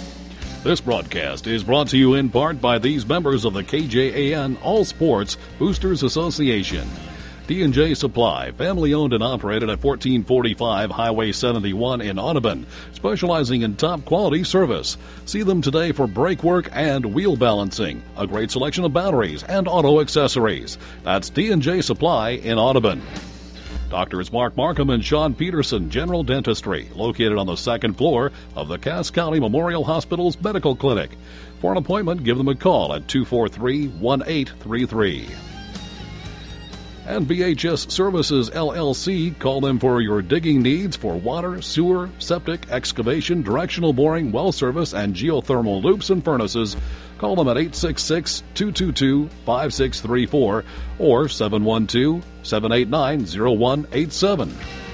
This broadcast is brought to you in part by these members of the K J A N All Sports Boosters Association. D and J Supply, family-owned and operated at fourteen forty-five Highway seventy-one in Audubon, specializing in top-quality service. See them today for brake work and wheel balancing, a great selection of batteries and auto accessories. That's D and J Supply in Audubon. Doctors Mark Markham and Sean Peterson, General Dentistry, located on the second floor of the Cass County Memorial Hospital's Medical Clinic. For an appointment, give them a call at two four three, one eight three three. And B H S Services, L L C, call them for your digging needs for water, sewer, septic, excavation, directional boring, well service, and geothermal loops and furnaces. Call them at eight six six, two two two, five six three four or seven one two, seven eight nine, zero one eight seven.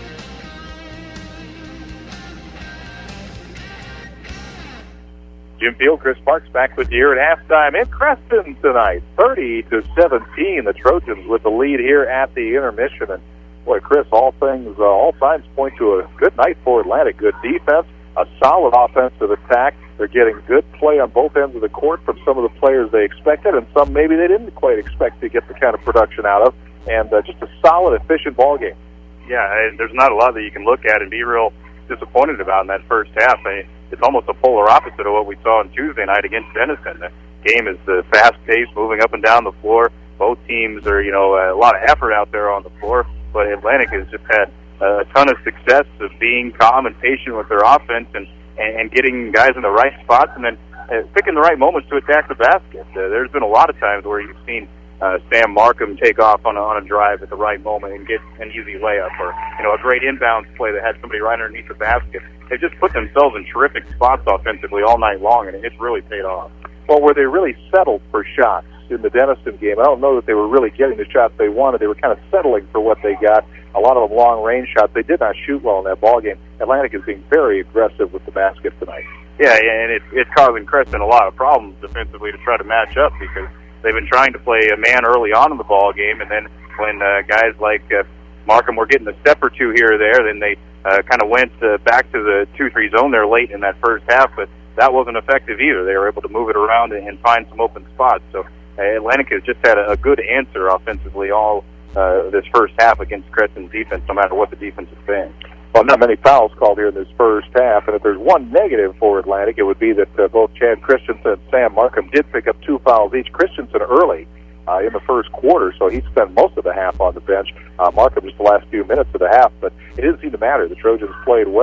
Jim Field, Chris Parks back with you here at halftime in Creston tonight. thirty to seventeen, the Trojans with the lead here at the intermission. And boy, Chris, all things, uh, all signs point to a good night for Atlantic. Good defense, a solid offensive attack. They're getting good play on both ends of the court from some of the players they expected, and some maybe they didn't quite expect to get the kind of production out of. And uh, just a solid, efficient ball game. Yeah, there's not a lot that you can look at and be real disappointed about in that first half. I mean, it's almost a polar opposite of what we saw on Tuesday night against Denison. The game is uh, fast-paced, moving up and down the floor. Both teams are, you know, a lot of effort out there on the floor, but Atlantic has just had a ton of success of being calm and patient with their offense and, and getting guys in the right spots and then uh, picking the right moments to attack the basket. Uh, there's been a lot of times where you've seen uh, Sam Markham take off on a, on a drive at the right moment and get an easy layup, or, you know, a great inbounds play that had somebody right underneath the basket. They've just put themselves in terrific spots offensively all night long, and it's really paid off. Well, were they really settled for shots in the Denison game? I don't know that they were really getting the shots they wanted. They were kind of settling for what they got. A lot of them long-range shots. They did not shoot well in that ball game. Atlantic is being very aggressive with the basket tonight. Yeah, and it's, it's causing Creston a lot of problems defensively to try to match up because they've been trying to play a man early on in the ball game, and then when uh, guys like uh, Markham were getting a step or two here or there, then they uh, kind of went uh, back to the two three zone there late in that first half, but that wasn't effective either. They were able to move it around and, and find some open spots. So uh, Atlantic has just had a, a good answer offensively all uh, this first half against Creston's defense, no matter what the defense has been. Well, not many fouls called here in this first half, and if there's one negative for Atlantic, it would be that uh, both Chad Christensen and Sam Markham did pick up two fouls each. Christensen early uh, in the first quarter, so he spent most of the half on the bench. Uh, Markham just the last few minutes of the half, but it didn't seem to matter. The Trojans played well.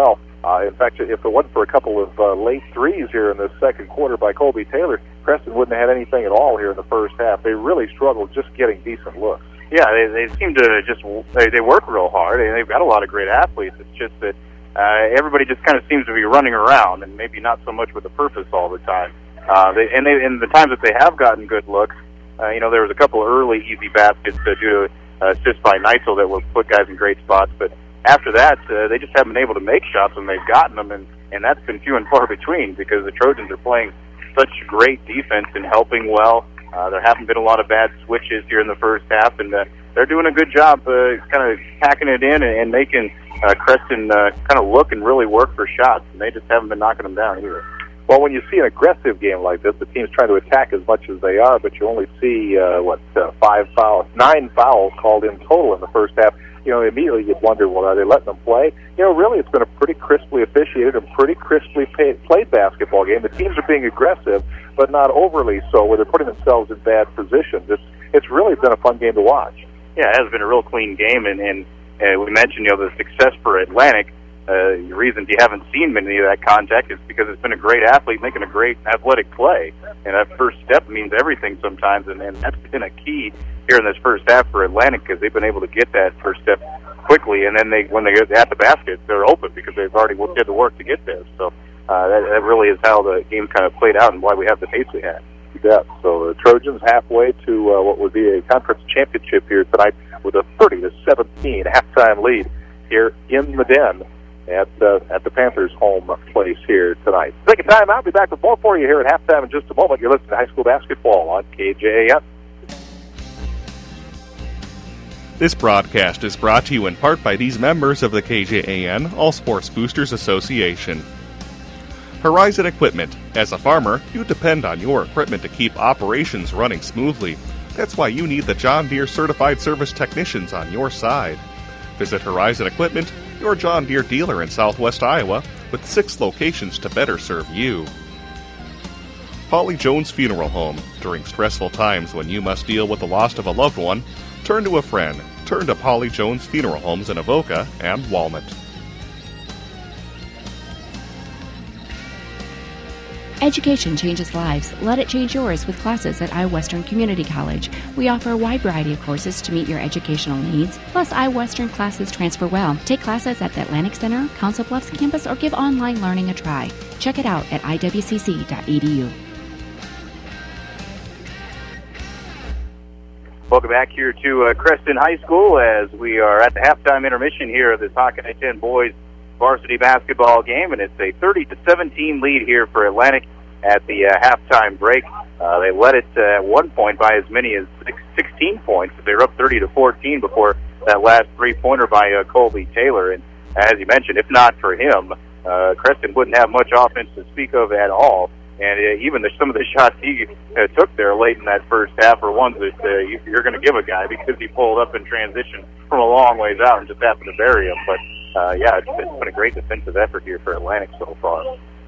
Uh, in fact, if it wasn't for a couple of uh, late threes here in the second quarter by Colby Taylor, Creston wouldn't have had anything at all here in the first half. They really struggled just getting decent looks. Yeah, they, they seem to just they, they work real hard, and they've got a lot of great athletes. It's just that uh, everybody just kind of seems to be running around, and maybe not so much with a purpose all the time. Uh, they, and they, in the times that they have gotten good looks, uh, you know, there was a couple of early easy baskets uh, due to uh, assist by Neitzel that would put guys in great spots, but after that, uh, they just haven't been able to make shots when they've gotten them, and, and that's been few and far between because the Trojans are playing such great defense and helping well. Uh, there haven't been a lot of bad switches here in the first half, and uh, they're doing a good job uh, kind of packing it in and, and making uh, Creston uh, kind of look and really work for shots, and they just haven't been knocking them down either. Well, when you see an aggressive game like this, the team's trying to attack as much as they are, but you only see, uh, what, uh, five fouls, nine fouls called in total in the first half. You know, immediately you'd wonder, well, are they letting them play? You know, really, it's been a pretty crisply officiated and pretty crisply pay, played basketball game. The teams are being aggressive, but not overly so, where they're putting themselves in bad positions. It's it's really been a fun game to watch. Yeah, it has been a real clean game, and, and uh, we mentioned, you know, the success for Atlantic. Uh, the reason you haven't seen many of that contact is because it's been a great athlete making a great athletic play, and that first step means everything sometimes, and, and that's been a key here in this first half for Atlantic because they've been able to get that first step quickly, and then they when they get at the basket, they're open because they've already did the work to get there. So uh, that, that really is how the game kind of played out and why we have the pace we had. Yeah, so the Trojans halfway to uh, what would be a conference championship here tonight with a thirty to seventeen halftime lead here in the Den at uh, at the Panthers' home place here tonight. Take a time out. I'll be back with more for you here at halftime in just a moment. You're listening to High School Basketball on K J A N. This broadcast is brought to you in part by these members of the K J A N All Sports Boosters Association. Horizon Equipment. As a farmer, you depend on your equipment to keep operations running smoothly. That's why you need the John Deere Certified Service Technicians on your side. Visit Horizon Equipment, your John Deere dealer in southwest Iowa, with six locations to better serve you. Polly Jones Funeral Home. During stressful times when you must deal with the loss of a loved one, turn to a friend. Turn to Polly Jones Funeral Homes in Avoca and Walnut. Education changes lives. Let it change yours with classes at iWestern Community College. We offer a wide variety of courses to meet your educational needs. Plus, iWestern classes transfer well. Take classes at the Atlantic Center, Council Bluffs campus, or give online learning a try. Check it out at I W C C dot E D U. Welcome back here to uh, Creston High School as we are at the halftime intermission here of this Hawkeye ten boys varsity basketball game, and it's a thirty to seventeen lead here for Atlantic at the uh, halftime break. Uh, they led it uh, at one point by as many as sixteen points. They were up thirty to fourteen before that last three-pointer by uh, Colby Taylor. And as you mentioned, if not for him, uh, Creston wouldn't have much offense to speak of at all. And uh, even the, some of the shots he uh, took there late in that first half are ones that uh, you, you're going to give a guy because he pulled up in transition from a long ways out and just happened to bury him. But Uh, yeah, it's been, it's been a great defensive effort here for Atlantic so far.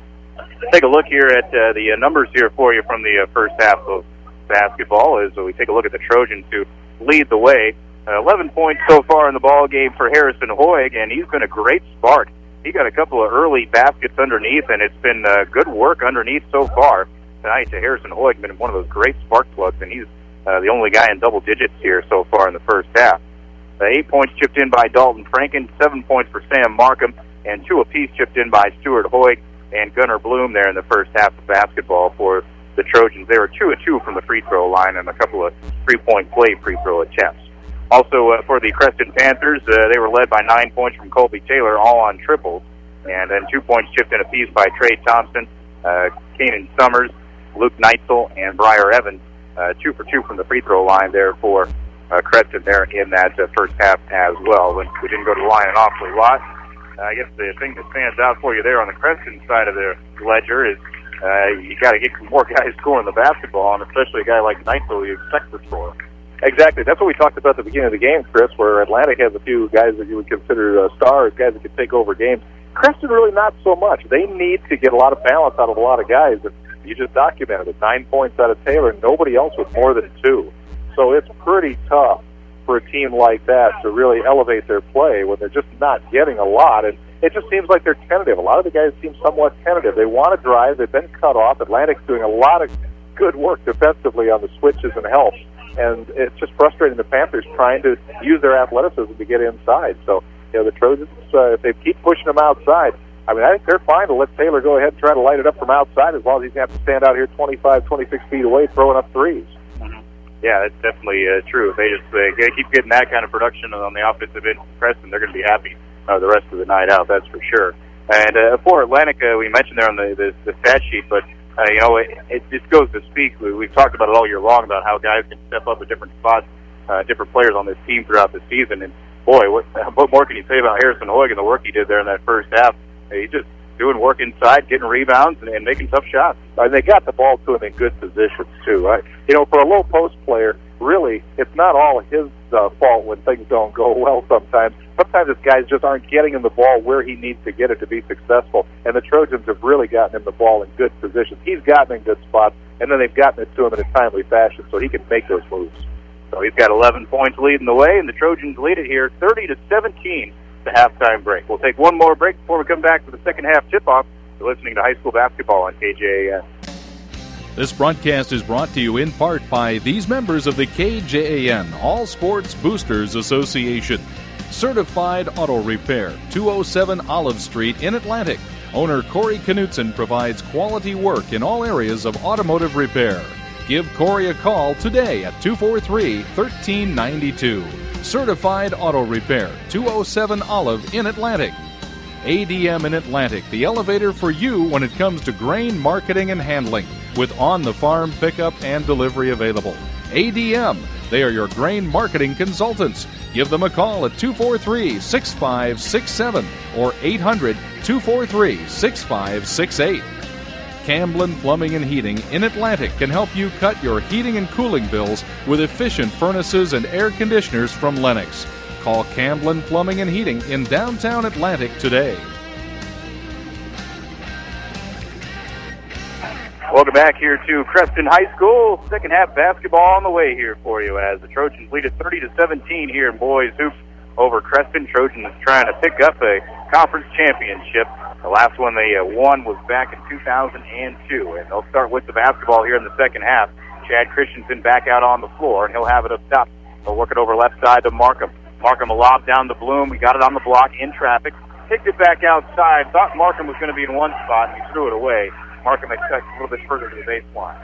Take a look here at uh, the uh, numbers here for you from the uh, first half of basketball as we take a look at the Trojans who lead the way. Uh, eleven points so far in the ball game for Harrison Hoig, and he's been a great spark. He got a couple of early baskets underneath, and it's been uh, good work underneath so far tonight. To Harrison Hoig, been one of those great spark plugs, and he's uh, the only guy in double digits here so far in the first half. Uh, eight points chipped in by Dalton Franken, seven points for Sam Markham, and two apiece chipped in by Stuart Hoig and Gunnar Bloom there in the first half of basketball for the Trojans. They were two and two from the free throw line and a couple of three-point play free throw attempts. Also uh, for the Creston Panthers, uh, they were led by nine points from Colby Taylor, all on triples, and then two points chipped in apiece by Trey Thompson, uh, Kanan Summers, Luke Neitzel, and Briar Evans. Uh, two for two from the free throw line there for Uh, Creston there in that uh, first half as well. When we didn't go to the line an awfully lot. Uh, I guess the thing that stands out for you there on the Creston side of the ledger is uh, you got to get some more guys scoring the basketball, and especially a guy like Neitzel you expect to score. Exactly. That's what we talked about at the beginning of the game, Chris, where Atlantic has a few guys that you would consider uh, stars, guys that could take over games. Creston really not so much. They need to get a lot of balance out of a lot of guys, and you just documented it. Nine points out of Taylor, and nobody else with more than two. So it's pretty tough for a team like that to really elevate their play when they're just not getting a lot. And it just seems like they're tentative. A lot of the guys seem somewhat tentative. They want to drive. They've been cut off. Atlantic's doing a lot of good work defensively on the switches and help. And it's just frustrating the Panthers trying to use their athleticism to get inside. So, you know, the Trojans, uh, if they keep pushing them outside, I mean, I think they're fine to let Taylor go ahead and try to light it up from outside as long as he's going to have to stand out here twenty-five, twenty-six feet away throwing up threes. Mm-hmm. Yeah, that's definitely uh, true. If they just uh, keep getting that kind of production on the offensive end, Preston, they're going to be happy uh, the rest of the night out, that's for sure. And uh, for Atlantic, uh, we mentioned there on the, the, the stat sheet, but, uh, you know, it, it just goes to speak. We, we've talked about it all year long about how guys can step up at different spots, uh, different players on this team throughout the season. And, boy, what, what more can you say about Harrison Hoig and the work he did there in that first half? He's just doing work inside, getting rebounds, and, and making tough shots. And they got the ball to him in good positions, too. Right? You know, for a low-post player, really, it's not all his uh, fault when things don't go well sometimes. Sometimes it's guys just aren't getting him the ball where he needs to get it to be successful. And the Trojans have really gotten him the ball in good positions. He's gotten in good spots, and then they've gotten it to him in a timely fashion so he can make those moves. So he's got eleven points leading the way, and the Trojans lead it here thirty to seventeen. The halftime break. We'll take one more break before we come back to the second half tip-off. You're listening to high school basketball on K J A N. This broadcast is brought to you in part by these members of the K J A N All Sports Boosters Association. Certified Auto Repair, two oh seven Olive Street in Atlantic. Owner Corey Knutson provides quality work in all areas of automotive repair. Give Corey a call today at two four three, one three nine two. Certified Auto Repair, two oh seven Olive in Atlantic. A D M in Atlantic, the elevator for you when it comes to grain marketing and handling, with on-the-farm pickup and delivery available. A D M, they are your grain marketing consultants. Give them a call at two four three, six five six seven or eight hundred, two four three, six five six eight. Camblin Plumbing and Heating in Atlantic can help you cut your heating and cooling bills with efficient furnaces and air conditioners from Lennox. Call Camblin Plumbing and Heating in downtown Atlantic today. Welcome back here to Creston High School. Second half basketball on the way here for you as the Trojans lead at thirty to seventeen here in boys hoops over Creston. Trojans trying to pick up a conference championship. The last one they uh, won was back in two thousand two, and they'll start with the basketball here in the second half. Chad Christensen back out on the floor, and he'll have it up top. They'll work it over left side to Markham. Markham a lob down to Bloom. We got it on the block in traffic. Kicked it back outside. Thought Markham was going to be in one spot, and he threw it away. Markham had cut a little bit further to the baseline.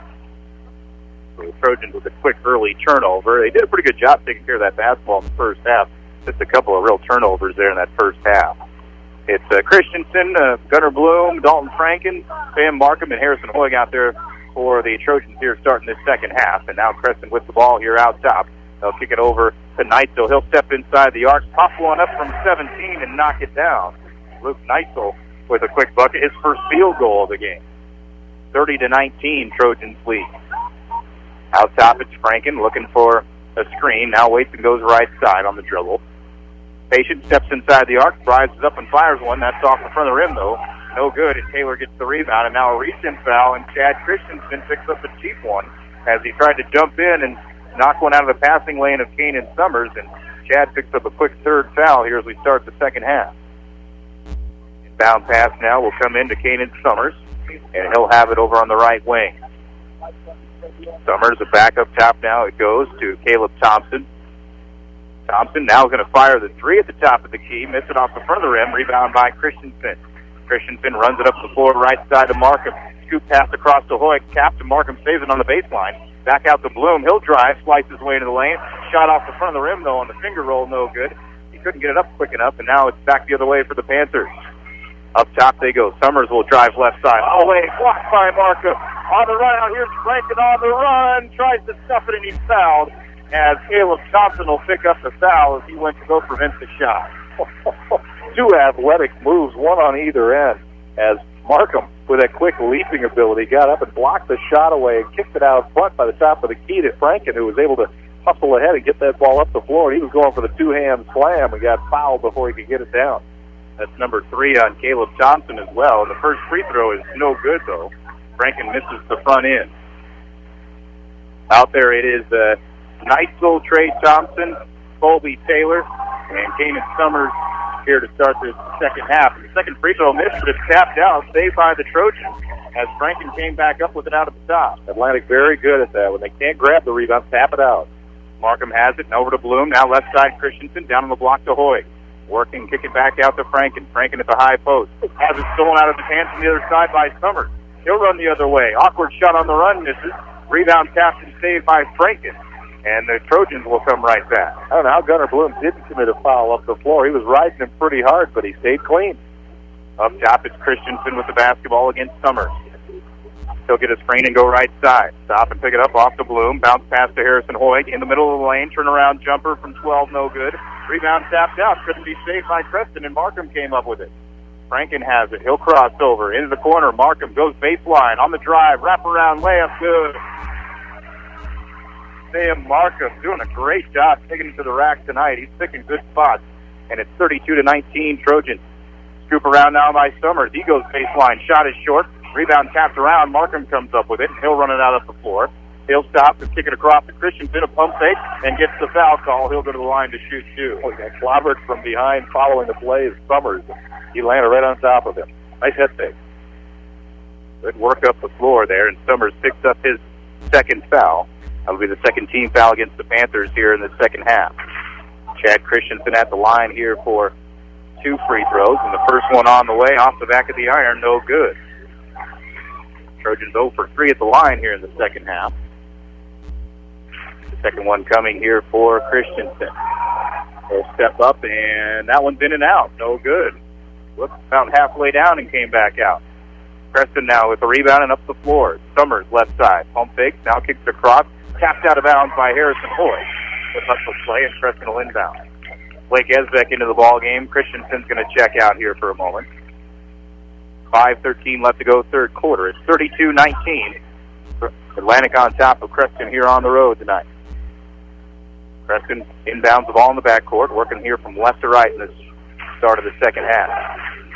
So the Trojans with a quick early turnover. They did a pretty good job taking care of that basketball in the first half. Just a couple of real turnovers there in that first half. It's uh, Christensen, uh, Gunnar Bloom, Dalton Franken, Sam Markham, and Harrison Hoig out there for the Trojans here starting this second half. And now Creston with the ball here out top. They'll kick it over to Neitzel. He'll step inside the arc, pop one up from seventeen, and knock it down. Luke Neitzel with a quick bucket, his first field goal of the game. thirty to nineteen, Trojans lead. Out top, it's Franken looking for a screen. Now waits and goes right side on the dribble. Patient steps inside the arc, rises up and fires one. That's off the front of the rim, though. No good, and Taylor gets the rebound. And now a reach-in foul, and Chad Christensen picks up a cheap one as he tried to jump in and knock one out of the passing lane of Kanan Summers. And Chad picks up a quick third foul here as we start the second half. Inbound pass now will come into Kanan Summers, and he'll have it over on the right wing. Summers, a back up top now. It goes to Caleb Thompson. Thompson now going to fire the three at the top of the key. Miss it off the front of the rim. Rebound by Christensen. Christensen runs it up the floor right side to Markham. Scoop pass across to Hoyt. Captain Markham saves it on the baseline. Back out to Bloom. He'll drive. Slice his way into the lane. Shot off the front of the rim, though, on the finger roll. No good. He couldn't get it up quick enough, and now it's back the other way for the Panthers. Up top they go. Summers will drive left side. Oh, wait. Blocked by Markham. On the run out. Here's Franken on the run. Tries to stuff it, and he's fouled. As Caleb Thompson will pick up the foul as he went to go prevent the shot. Two athletic moves, one on either end, as Markham, with that quick leaping ability, got up and blocked the shot away and kicked it out front by the top of the key to Franken, who was able to hustle ahead and get that ball up the floor. And he was going for the two-hand slam and got fouled before he could get it down. That's number three on Caleb Thompson as well. The first free throw is no good, though. Franken misses the front end. Out there it is uh, Neitzel, Trey Thompson, Colby Taylor, and Kanan Summers here to start the second half. The second free throw missed, but it's tapped out, saved by the Trojans as Franken came back up with it out of the top. Atlantic very good at that. When they can't grab the rebound, tap it out. Markham has it, and over to Bloom. Now left side Christensen, down on the block to Hoy. Working, kick it back out to Franken. Franken at the high post. Has it stolen out of his hands from the other side by Summers. He'll run the other way. Awkward shot on the run, misses. Rebound tapped and saved by Franken. And the Trojans will come right back. I don't know how Gunnar Bloom didn't commit a foul up the floor. He was riding him pretty hard, but he stayed clean. Up top, it's Christensen with the basketball against Summers. He'll get a screen and go right side. Stop and pick it up off to Bloom. Bounce pass to Harrison Hoyt. In the middle of the lane, turnaround jumper from twelve, no good. Rebound tapped out. Couldn't be saved by Preston, and Markham came up with it. Franken has it. He'll cross over into the corner. Markham goes baseline on the drive. Wraparound layup, good. Sam Markham doing a great job taking it to the rack tonight. He's picking good spots. And it's thirty-two to nineteen Trojans. Scoop around now by Summers. He goes baseline. Shot is short. Rebound tapped around. Markham comes up with it. He'll run it out up the floor. He'll stop and kick it across to Christensen. A pump fake and gets the foul call. He'll go to the line to shoot two. Oh, he got clobbered from behind following the play of Summers. He landed right on top of him. Nice head fake. Good work up the floor there, and Summers picks up his second foul. That'll be the second team foul against the Panthers here in the second half. Chad Christensen at the line here for two free throws, and the first one on the way off the back of the iron, no good. Trojans zero for three at the line here in the second half. The second one coming here for Christensen. He'll step up, and that one's in and out. No good. Looked about halfway down and came back out. Preston now with the rebound and up the floor. Summers left side. Pump fake. Now kicks across. Tapped out of bounds by Harrison Hoy. With hustle play, and Preston will inbound. Blake Esbeck into the ball game. Christensen's going to check out here for a moment. five thirteen left to go, third quarter. It's thirty-two nineteen. Atlantic on top of Preston here on the road tonight. Preston inbounds the ball in the backcourt, working here from left to right in the start of the second half.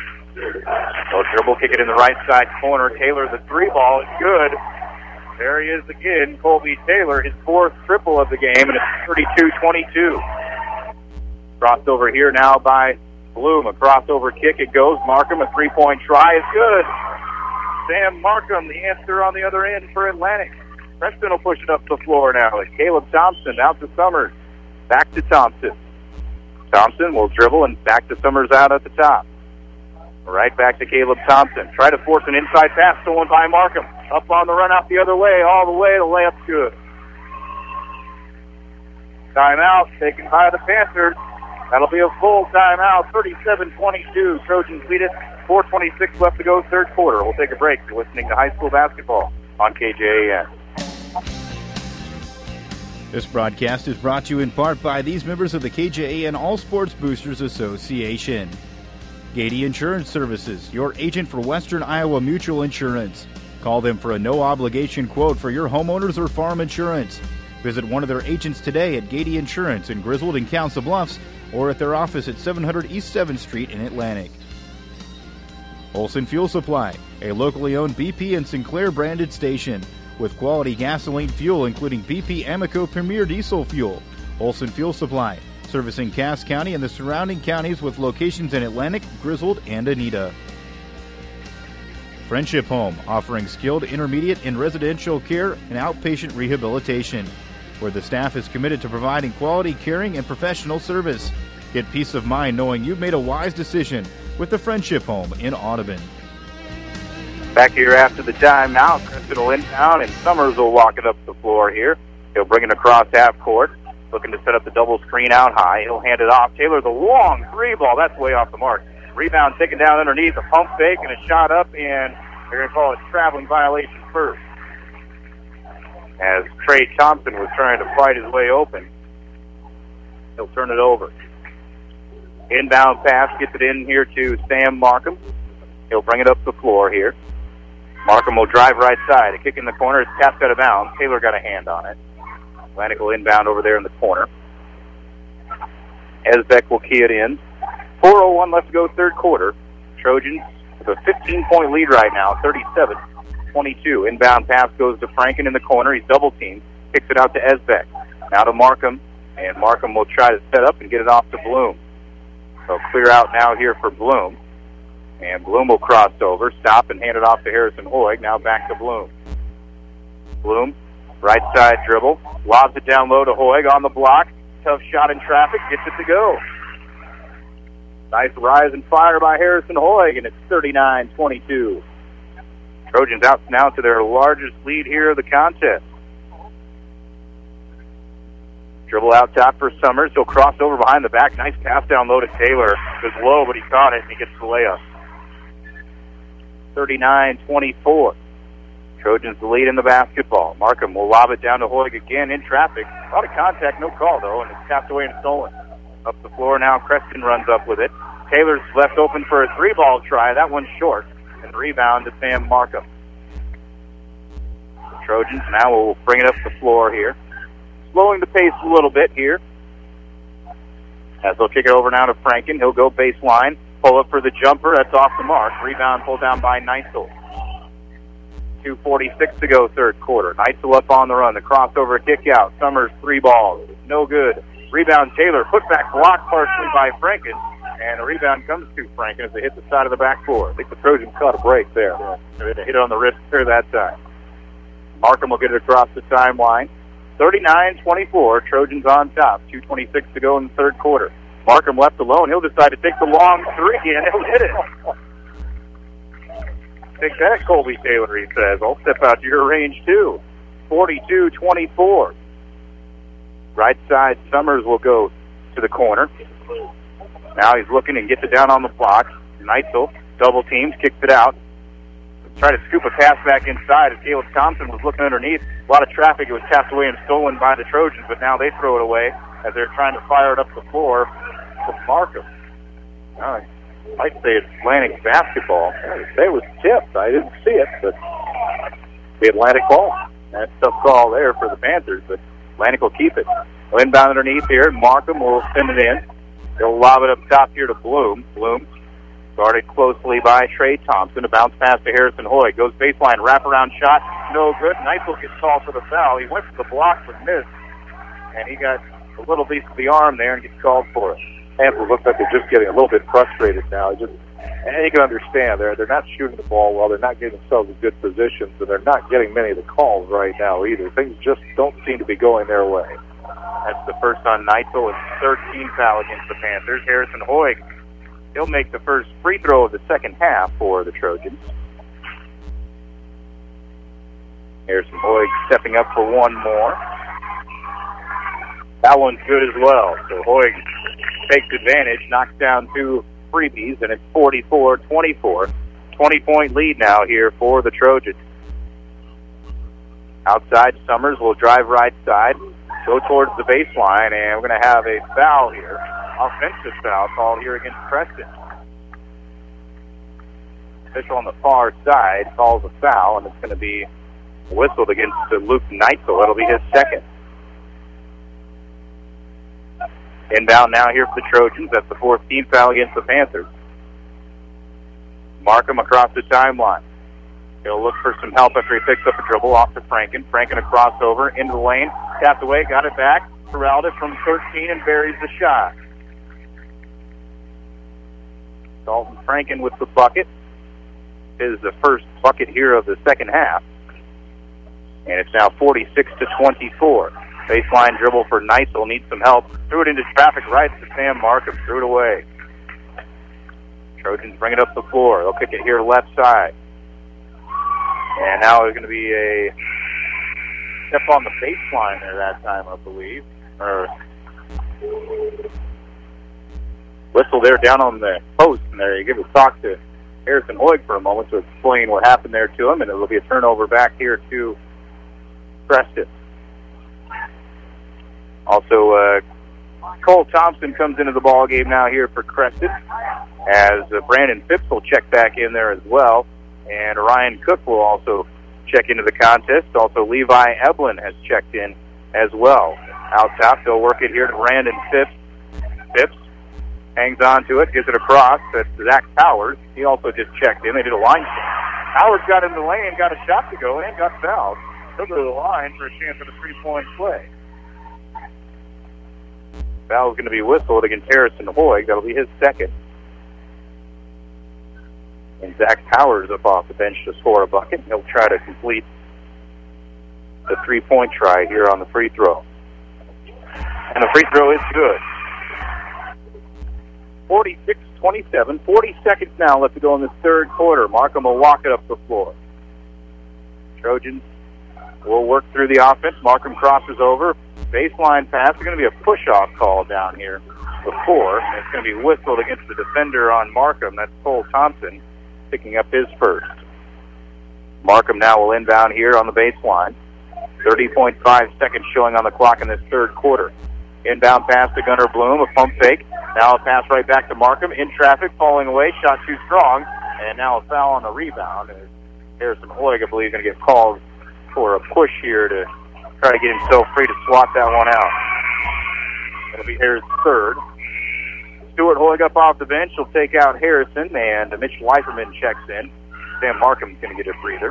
So dribble, kick it in the right side corner. Taylor, the three ball is good. There he is again, Colby Taylor, his fourth triple of the game, and it's thirty-two twenty-two. Crossed over here now by Bloom. A crossover kick, it goes. Markham, a three-point try is good. Sam Markham, the answer on the other end for Atlantic. Preston will push it up the floor now. It's Caleb Thompson out to Summers. Back to Thompson. Thompson will dribble and back to Summers out at the top. Right back to Caleb Thompson. Try to force an inside pass, stolen by Markham. Up on the run out the other way, all the way. The layup's good. Timeout taken by the Panthers. That'll be a full timeout. thirty-seven twenty-two. Trojans lead it. four twenty-six left to go, third quarter. We'll take a break. You're listening to high school basketball on K J A N. This broadcast is brought to you in part by these members of the K J A N All Sports Boosters Association. Gady Insurance Services, your agent for Western Iowa Mutual Insurance. Call them for a no-obligation quote for your homeowners or farm insurance. Visit one of their agents today at Gady Insurance in Griswold and Council Bluffs or at their office at seven hundred East seventh Street in Atlantic. Olson Fuel Supply, a locally owned B P and Sinclair branded station with quality gasoline fuel including B P Amoco Premier Diesel Fuel. Olson Fuel Supply, servicing Cass County and the surrounding counties with locations in Atlantic, Griswold, and Anita. Friendship Home, offering skilled intermediate and residential care and outpatient rehabilitation, where the staff is committed to providing quality, caring, and professional service. Get peace of mind knowing you've made a wise decision with the Friendship Home in Audubon. Back here after the timeout, Preston will inbound, and Summers will walk it up the floor here. He'll bring it across half court, looking to set up the double screen out high. He'll hand it off. Taylor, the long three ball, that's way off the mark. Rebound taken down underneath, a pump fake and a shot up, and they're going to call it traveling violation first. As Trey Thompson was trying to fight his way open, he'll turn it over. Inbound pass, gets it in here to Sam Markham. He'll bring it up the floor here. Markham will drive right side. A kick in the corner. It's tapped out of bounds. Taylor got a hand on it. Atlantic will inbound over there in the corner. Esbeck will key it in. four oh one left to go, third quarter. Trojans with a fifteen-point lead right now, thirty-seven twenty-two. Inbound pass goes to Franken in the corner. He's double-teamed. Kicks it out to Esbeck. Now to Markham. And Markham will try to set up and get it off to Bloom. They'll clear out now here for Bloom. And Bloom will cross over, stop, and hand it off to Harrison Hoig. Now back to Bloom. Bloom, right side dribble, lobs it down low to Hoig on the block. Tough shot in traffic, gets it to go. Nice rise and fire by Harrison Hoig, and it's thirty-nine twenty-two. Trojans out now to their largest lead here of the contest. Dribble out top for Summers. He'll cross over behind the back. Nice pass down low to Taylor. It was low, but he caught it, and he gets the layup. thirty-nine twenty-four. Trojans the lead in the basketball. Markham will lob it down to Hoig again in traffic. A lot of contact, no call, though, and it's tapped away and stolen. Up the floor now, Creston runs up with it. Taylor's left open for a three-ball try. That one's short. And the rebound to Sam Markham. The Trojans now will bring it up the floor here. Slowing the pace a little bit here. As they'll kick it over now to Franken. He'll go baseline. Pull up for the jumper. That's off the mark. Rebound pulled down by Neitzel. two forty-six to go, third quarter. Neitzel up on the run. The crossover kick out. Summers, three balls. No good. Rebound Taylor. Putback blocked partially by Franken. And the rebound comes to Franken as they hit the side of the backboard. I think the Trojans caught a break there. They hit it on the wrist there that time. Markham will get it across the timeline. thirty-nine twenty-four. Trojans on top. two twenty-six to go in the third quarter. Markham left alone. He'll decide to take the long three, and he'll hit it. Take that, Colby Taylor, he says. I'll step out to your range, too. forty-two twenty-four. Right side, Summers will go to the corner. Now he's looking and gets it down on the block. Neitzel, double teams, kicks it out. Try to scoop a pass back inside as Caleb Thompson was looking underneath. A lot of traffic. It was tapped away and stolen by the Trojans, but now they throw it away as they're trying to fire it up the floor to Markham. I might say it's Atlantic basketball. I would say it was tipped. I didn't see it, but the Atlantic ball. That's a tough call there for the Panthers, but Atlantic will keep it. They'll inbound underneath here. Markham will send it in. They'll lob it up top here to Bloom. Bloom guarded closely by Trey Thompson. A bounce pass to Harrison Hoig. Goes baseline, wraparound shot. No good. Neitzel gets called for the foul. He went for the block but missed. And he got a little piece of the arm there and gets called for it. Panthers look like they're just getting a little bit frustrated now. Just, and you can understand, they're, they're not shooting the ball well. They're not getting themselves in good positions, and they're not getting many of the calls right now either. Things just don't seem to be going their way. That's the first on Neitzel. It's thirteen foul against the Panthers. Harrison Hoig, he'll make the first free throw of the second half for the Trojans. Harrison Hoig stepping up for one more. That one's good as well. So Hoig takes advantage, knocks down two freebies, and it's forty-four twenty-four. twenty-point lead now here for the Trojans. Outside, Summers will drive right side, go towards the baseline, and we're going to have a foul here. Offensive foul called here against Preston. Official on the far side calls a foul, and it's going to be whistled against Luke Neitzel. It'll be his second. Inbound now here for the Trojans. That's the fourth team foul against the Panthers. Markham across the timeline. He'll look for some help after he picks up a dribble off to Franken. Franken a crossover into the lane. Tapped away, got it back. Peralta from thirteen and buries the shot. Dalton Franken with the bucket. This is the first bucket here of the second half. And it's now forty-six to twenty-four. Baseline dribble for Neitzel. Needs some help. Threw it into traffic right to Sam Markham. Threw it away. Trojans bring it up the floor. They'll kick it here left side. And now there's going to be a step on the baseline there that time, I believe. Or whistle there down on the post. And there you give a talk to Harrison Hoig for a moment to explain what happened there to him. And it'll be a turnover back here to Preston. Also, uh, Cole Thompson comes into the ball game now here for Creston, as uh, Brandon Phipps will check back in there as well, and Ryan Cook will also check into the contest. Also, Levi Eblin has checked in as well. Out top, they'll work it here to Brandon Phipps. Phipps hangs on to it, gives it across. That's Zach Powers. He also just checked in. They did a line check. Powers got in the lane, got a shot to go, and got fouled. He'll go to the line for a chance at a three-point play. Foul's going to be whistled against Harrison Hoig. That'll be his second. And Zach Powers up off the bench to score a bucket. He'll try to complete the three-point try here on the free throw. And the free throw is good. forty-six twenty-seven, forty seconds now left to go in this third quarter. Markham will walk it up the floor. Trojans will work through the offense. Markham crosses over. Baseline pass. There's going to be a push-off call down here before. And it's going to be whistled against the defender on Markham. That's Cole Thompson picking up his first. Markham now will inbound here on the baseline. thirty point five seconds showing on the clock in this third quarter. Inbound pass to Gunnar Bloom, a pump fake. Now a pass right back to Markham. In traffic, falling away, shot too strong. And now a foul on the rebound. And Harrison Hoig, I believe, is going to get called for a push here to try to get himself free to swat that one out. That'll be Harris's third. Stuart Hoig up off the bench. He'll take out Harrison, and Mitch Leiferman checks in. Sam Markham's going to get a breather.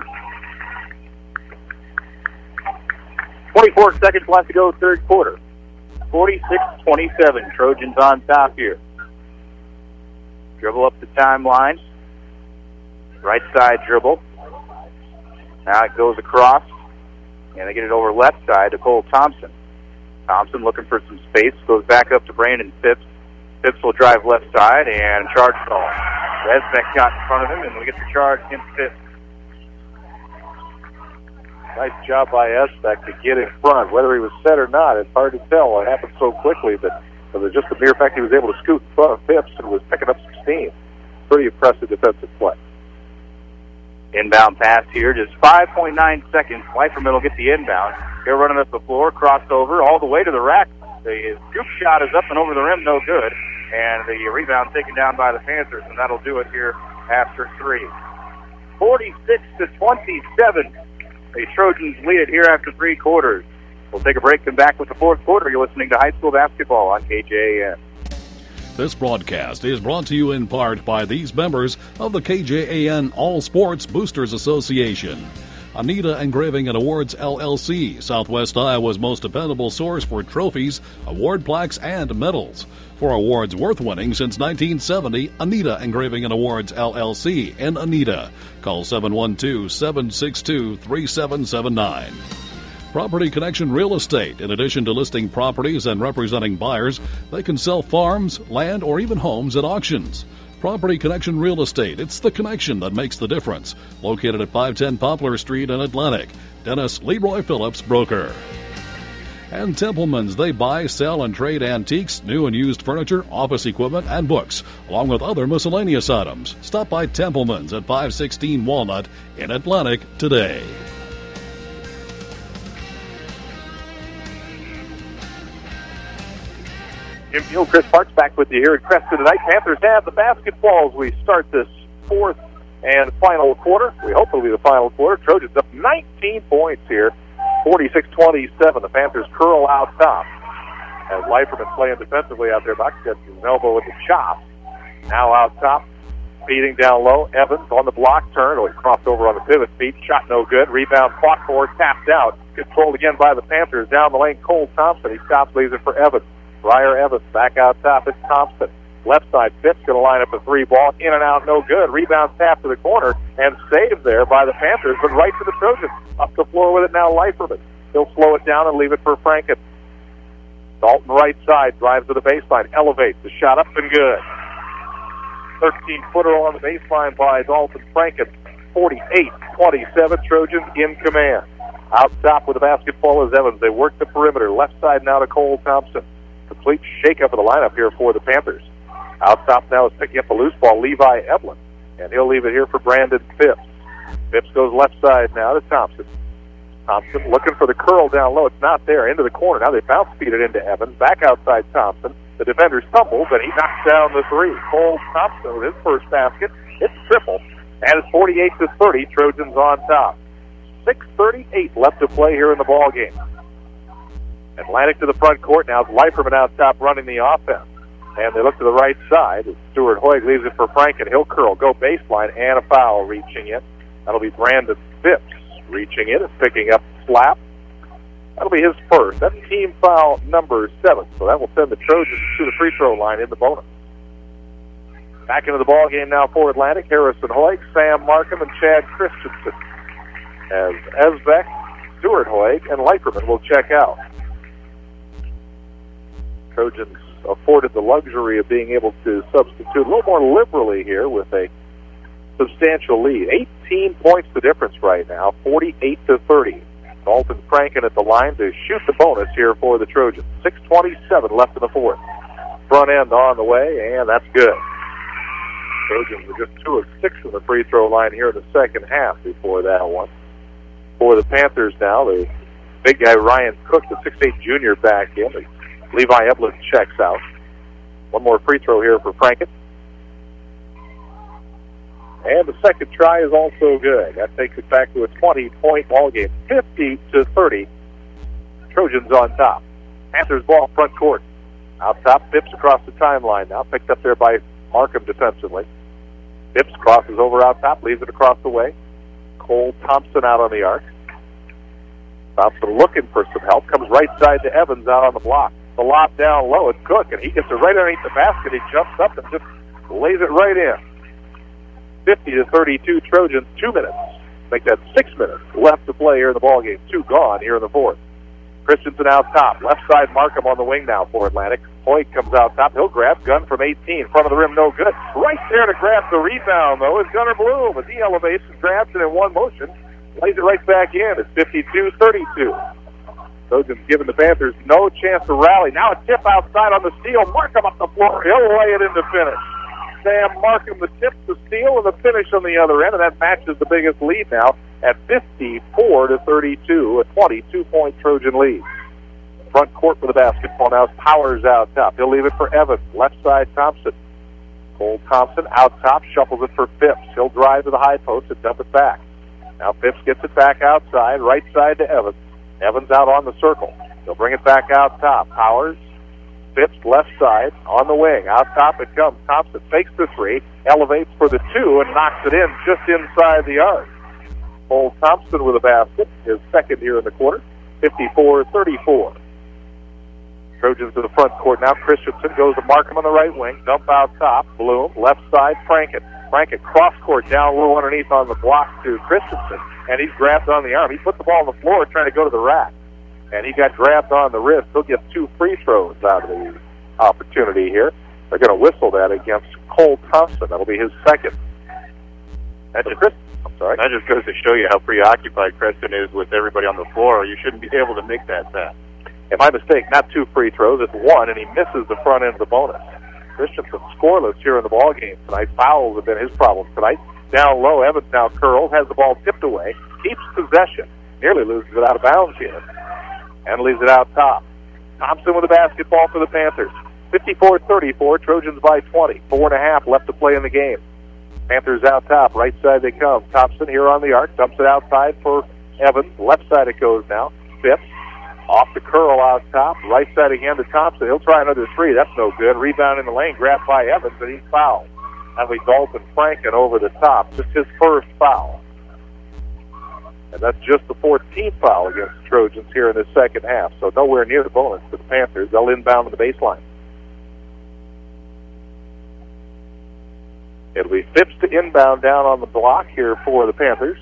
twenty-four seconds left to go, third quarter. forty-six twenty-seven. Trojans on top here. Dribble up the timeline. Right side dribble. Now it goes across. And they get it over left side to Cole Thompson. Thompson looking for some space. Goes back up to Brandon Phipps. Phipps will drive left side and charge ball. Resbeck got in front of him, and we get the charge against Phipps. Nice job by Esbeck to get in front. Whether he was set or not, it's hard to tell. It happened so quickly that it was just the mere fact he was able to scoot in front of Phipps and was picking up some steam. Pretty impressive defensive play. Inbound pass here, just five point nine seconds. Leiferman will get the inbound. They're running up the floor, crossover, all the way to the rack. The scoop shot is up and over the rim, no good. And the rebound taken down by the Panthers, and that'll do it here after three. forty-six to twenty-seven. The Trojans lead it here after three quarters. We'll take a break and back with the fourth quarter. You're listening to high school basketball on K J A N. This broadcast is brought to you in part by these members of the K J A N All Sports Boosters Association. Anita Engraving and Awards, L L C, Southwest Iowa's most dependable source for trophies, award plaques, and medals. For awards worth winning since nineteen seventy, Anita Engraving and Awards, L L C, in Anita. Call seven one two, seven six two, three seven seven nine. Property Connection Real Estate. In addition to listing properties and representing buyers, they can sell farms, land, or even homes at auctions. Property Connection Real Estate. It's the connection that makes the difference. Located at five ten Poplar Street in Atlantic. Dennis Leroy Phillips, broker. And Templeman's. They buy, sell, and trade antiques, new and used furniture, office equipment, and books, along with other miscellaneous items. Stop by Templeman's at five sixteen Walnut in Atlantic today. Jim Field, Chris Parks back with you here at Creston tonight. Panthers have the basketball as we start this fourth and final quarter. We hope it'll be the final quarter. Trojans up nineteen points here, forty-six twenty-seven. The Panthers curl out top as Leiferman playing defensively out there. Buck gets his elbow with the chop. Now out top, feeding down low. Evans on the block turn. Oh, he crossed over on the pivot feet. Shot no good. Rebound fought for, tapped out. Controlled again by the Panthers. Down the lane, Cole Thompson. He stops, leaves it for Evans. Ryer Evans back out top. It's Thompson. Left side, Phipps going to line up a three ball. In and out, no good. Rebound tap to the corner and saved there by the Panthers, but right to the Trojans. Up the floor with it now, Leiferman. He'll slow it down and leave it for Franken. Dalton right side, drives to the baseline, elevates. The shot up and good. thirteen-footer on the baseline by Dalton Franken. forty-eight twenty-seven, Trojans in command. Out top with the basketball is Evans. They work the perimeter. Left side now to Cole Thompson. Complete shake-up of the lineup here for the Panthers. Out top now is picking up the loose ball, Levi Evelyn, and he'll leave it here for Brandon Phipps. Phipps goes left side now to Thompson. Thompson looking for the curl down low. It's not there. Into the corner. Now they bounce feed it into Evans. Back outside Thompson. The defender stumbles, and he knocks down the three. Cole Thompson with his first basket. It's triple, and it's forty-eight to thirty. Trojans on top. six thirty-eight left to play here in the ball game. Atlantic to the front court. Now it's Leiferman out top running the offense. And they look to the right side. Stuart Hoig leaves it for Franken. He'll curl, go baseline, and a foul reaching it. That'll be Brandon Phipps reaching it and picking up the slap. That'll be his first. That's team foul number seven. So that will send the Trojans to the free throw line in the bonus. Back into the ball game now for Atlantic. Harrison Hoyt, Sam Markham, and Chad Christensen. As Esbeck, Stuart Hoyt, and Leiperman will check out. Trojans afforded the luxury of being able to substitute a little more liberally here with a substantial lead. eighteen points the difference right now, forty-eight to thirty. Dalton Franken at the line to shoot the bonus here for the Trojans. six twenty-seven left in the fourth. Front end on the way, and that's good. Trojans were just two of six from the free throw line here in the second half before that one. For the Panthers now, the big guy Ryan Cook, the six eight junior, back in. Levi Eblin checks out. One more free throw here for Franken. And the second try is also good. That takes it back to a twenty-point ball game, fifty to thirty. Trojans on top. Panthers ball front court. Out top, Phipps across the timeline now, picked up there by Markham defensively. Phipps crosses over out top, leaves it across the way. Cole Thompson out on the arc. Thompson looking for some help, comes right side to Evans out on the block. The lob down low, it's Cook, and he gets it right underneath the basket. He jumps up and just lays it right in. fifty to thirty-two Trojans, two minutes. Make that six minutes left to play here in the ballgame. Two gone here in the fourth. Christensen out top. Left side Markham on the wing now for Atlantic. Hoyt comes out top. He'll grab Gunn from eighteen. Front of the rim, no good. Right there to grab the rebound, though, is Gunnar Bloom. As he elevates and grabs it in one motion, lays it right back in. It's fifty-two thirty-two. Trojans giving the Panthers no chance to rally. Now a tip outside on the steal. Markham up the floor. He'll lay it in to finish. Sam Markham, the tip, the steal, and the finish on the other end, and that matches the biggest lead now at fifty-four to thirty-two, a twenty-two point Trojan lead. Front court for the basketball now. Powers out top. He'll leave it for Evans. Left side, Thompson. Cole Thompson out top, shuffles it for Phipps. He'll drive to the high post and dump it back. Now Phipps gets it back outside, right side to Evans. Evans out on the circle. He'll bring it back out top. Powers, Phipps left side on the wing. Out top it comes. Thompson fakes the three, elevates for the two, and knocks it in just inside the arc. Cole Thompson with a basket, his second here in the quarter, fifty-four thirty-four. Trojans to the front court now. Christensen goes to Markham on the right wing. Dump out top. Bloom, left side, Franken. Franken cross court down low underneath on the block to Christensen, and he's grabbed on the arm. He put the ball on the floor trying to go to the rack, and he got grabbed on the wrist. He'll get two free throws out of the opportunity here. They're going to whistle that against Cole Thompson. That'll be his second. That's Chris. I'm sorry. That just goes to show you how preoccupied Preston is with everybody on the floor. You shouldn't be able to make that pass. And my mistake, not two free throws, it's one, and he misses the front end of the bonus. Christensen scoreless here in the ball game tonight. Fouls have been his problem tonight. Down low, Evans now curls, has the ball tipped away, keeps possession, nearly loses it out of bounds here, and leaves it out top. Thompson with the basketball for the Panthers. fifty-four thirty-four, Trojans by twenty. Four and a half left to play in the game. Panthers out top, right side they come. Thompson here on the arc, dumps it outside for Evans. Left side it goes now. Phipps. Off the curl out top. Right side again to Thompson. He'll try another three. That's no good. Rebound in the lane. Grabbed by Evans, and he's fouled. That'll be Dalton Franken over the top. Just his first foul. And that's just the fourteenth foul against the Trojans here in the second half. So nowhere near the bonus for the Panthers. They'll inbound to the baseline. It'll be Phipps to inbound down on the block here for the Panthers.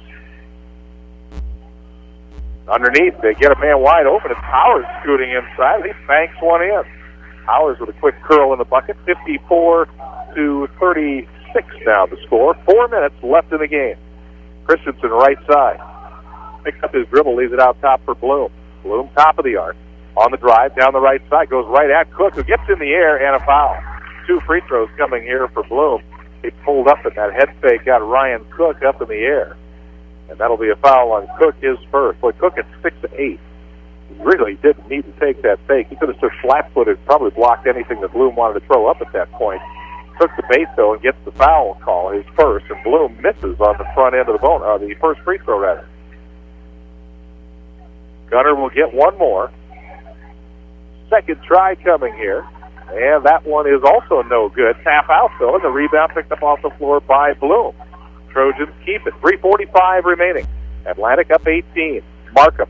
Underneath, they get a man wide open. It's Powers scooting inside. He banks one in. Powers with a quick curl in the bucket. fifty-four to thirty-six now the score. Four minutes left in the game. Christensen right side. Picks up his dribble, leaves it out top for Bloom. Bloom top of the arc. On the drive, down the right side, goes right at Cook, who gets in the air, and a foul. Two free throws coming here for Bloom. He pulled up in that head fake, got Ryan Cook up in the air. And that'll be a foul on Cook, his first. Boy, Cook at six to eight. He really didn't need to take that fake. He could have stood flat-footed, probably blocked anything that Bloom wanted to throw up at that point. Took the bait, though, and gets the foul call, his first. And Bloom misses on the front end of the bone, uh, the first free throw, rather. Gunner will get one more. Second try coming here. And that one is also no good. Tap out, though, and the rebound picked up off the floor by Bloom. Trojans keep it. three forty-five remaining. Atlantic up eighteen. Markham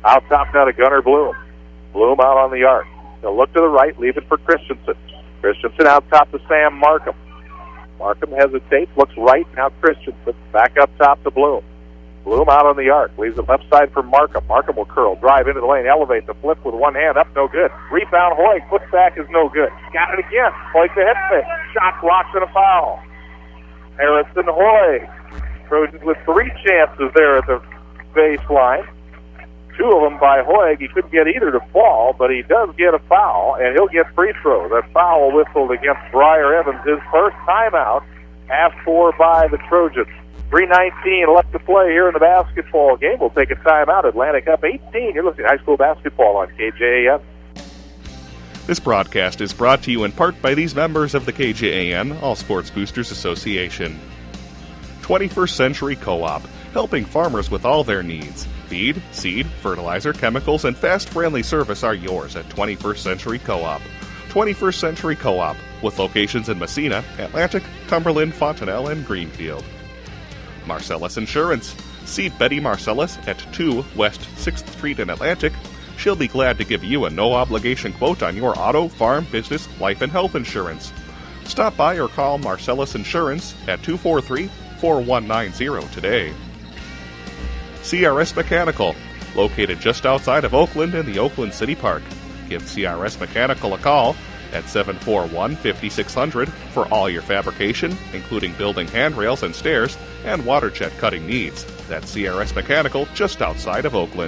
Out top now to Gunnar Bloom. Bloom out on the arc. They'll look to the right, leave it for Christensen. Christensen out top to Sam Markham. Markham hesitates, looks right, now Christensen. Back up top to Bloom. Bloom out on the arc, leaves it left side for Markham. Markham will curl, drive into the lane, elevate the flip with one hand, up, no good. Rebound, Hoig, foot back is no good. Got it again. Hoig the head fake. Shot blocks and a foul. Harrison Hoig. Trojans with three chances there at the baseline. Two of them by Hoig. He couldn't get either to fall, but he does get a foul, and he'll get free throws. That foul whistled against Briar Evans, his first timeout, asked for by the Trojans. three nineteen left to play here in the basketball game. We'll take a timeout. Atlantic up eighteen. You're listening to high school basketball on K J A N. This broadcast is brought to you in part by these members of the K J A N All Sports Boosters Association. twenty-first Century Co-op, helping farmers with all their needs. Feed, seed, fertilizer, chemicals, and fast, friendly service are yours at twenty-first Century Co-op. twenty-first Century Co-op, with locations in Messina, Atlantic, Cumberland, Fontanelle, and Greenfield. Marcellus Insurance. See Betty Marcellus at two West sixth Street in Atlantic. She'll be glad to give you a no-obligation quote on your auto, farm, business, life, and health insurance. Stop by or call Marcellus Insurance at two four three, four one nine zero today. C R S Mechanical, located just outside of Oakland in the Oakland City Park. Give C R S Mechanical a call at seven four one, five six zero zero for all your fabrication, including building handrails and stairs, and water jet cutting needs. That's C R S Mechanical, just outside of Oakland.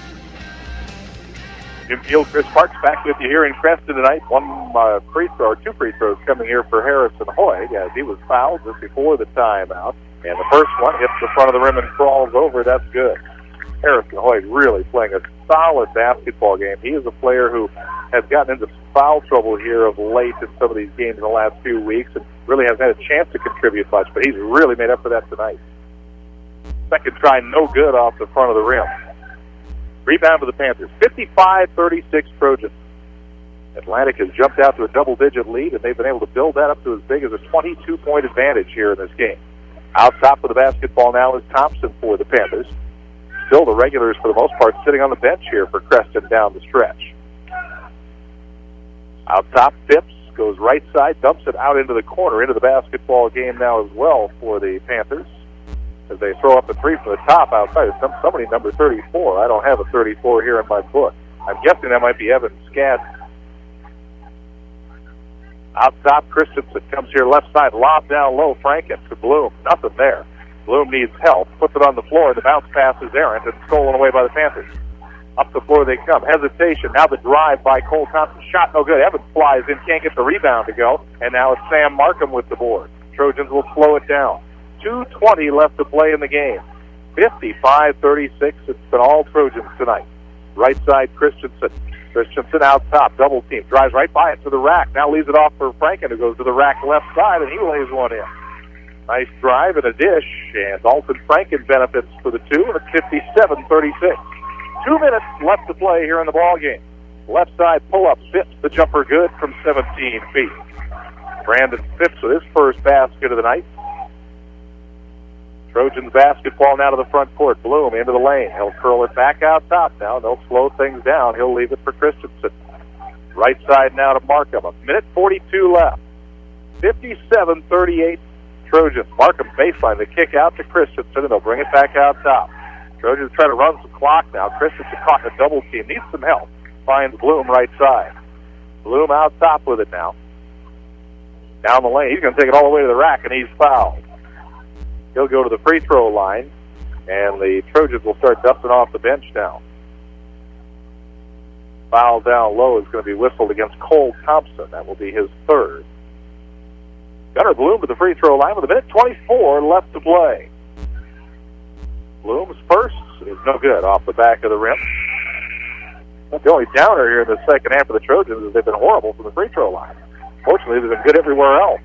Jim Field, Chris Parks back with you here in Creston tonight. One uh, free throw, or two free throws coming here for Harrison Hoig as he was fouled just before the timeout. And the first one hits the front of the rim and crawls over. That's good. Harrison Hoig really playing a solid basketball game. He is a player who has gotten into foul trouble here of late in some of these games in the last few weeks and really hasn't had a chance to contribute much, but he's really made up for that tonight. Second try, no good off the front of the rim. Rebound to the Panthers. fifty-five thirty-six Trojans. Atlantic has jumped out to a double-digit lead, and they've been able to build that up to as big as a twenty-two point advantage here in this game. Out top of the basketball now is Thompson for the Panthers. Still the regulars, for the most part, sitting on the bench here for Creston down the stretch. Out top, Phipps goes right side, dumps it out into the corner, into the basketball game now as well for the Panthers. As they throw up the three from the top outside. Some, somebody number thirty-four. I don't have a thirty-four here in my book. I'm guessing that might be Evan Skadden. Out top, Christensen comes here left side, lob down low, Franken to Bloom. Nothing there. Bloom needs help, puts it on the floor, the bounce pass is errant and stolen away by the Panthers. Up the floor they come. Hesitation. Now the drive by Cole Thompson. Shot no good. Evans flies in, can't get the rebound to go. And now it's Sam Markham with the board. Trojans will slow it down. two twenty left to play in the game. fifty-five thirty-six. It's been all Trojans tonight. Right side, Christensen. Christensen out top, double team. Drives right by it to the rack. Now leaves it off for Franken, who goes to the rack left side, and he lays one in. Nice drive and a dish, and Dalton Franken benefits for the two, and it's fifty-seven thirty-six. Two minutes left to play here in the ball game. Left side pull-up, Phipps, the jumper good from seventeen feet. Brandon Phipps with his first basket of the night. Trojans basketball now to the front court. Bloom into the lane. He'll curl it back out top now. They'll slow things down. He'll leave it for Christensen. Right side now to Markham. A minute forty-two left. fifty-seven thirty-eight Trojans. Markham baseline. The kick out to Christensen, and they'll bring it back out top. Trojans try to run some clock now. Christensen caught in a double team. Needs some help. Finds Bloom right side. Bloom out top with it now. Down the lane. He's going to take it all the way to the rack, and he's fouled. He'll go to the free throw line, and the Trojans will start dusting off the bench now. Foul down low is going to be whistled against Cole Thompson. That will be his third. Gunnar Bloom to the free throw line with a minute twenty-four left to play. Bloom's first is no good off the back of the rim. That's the only downer here in the second half of the Trojans is they've been horrible from the free throw line. Fortunately, they've been good everywhere else.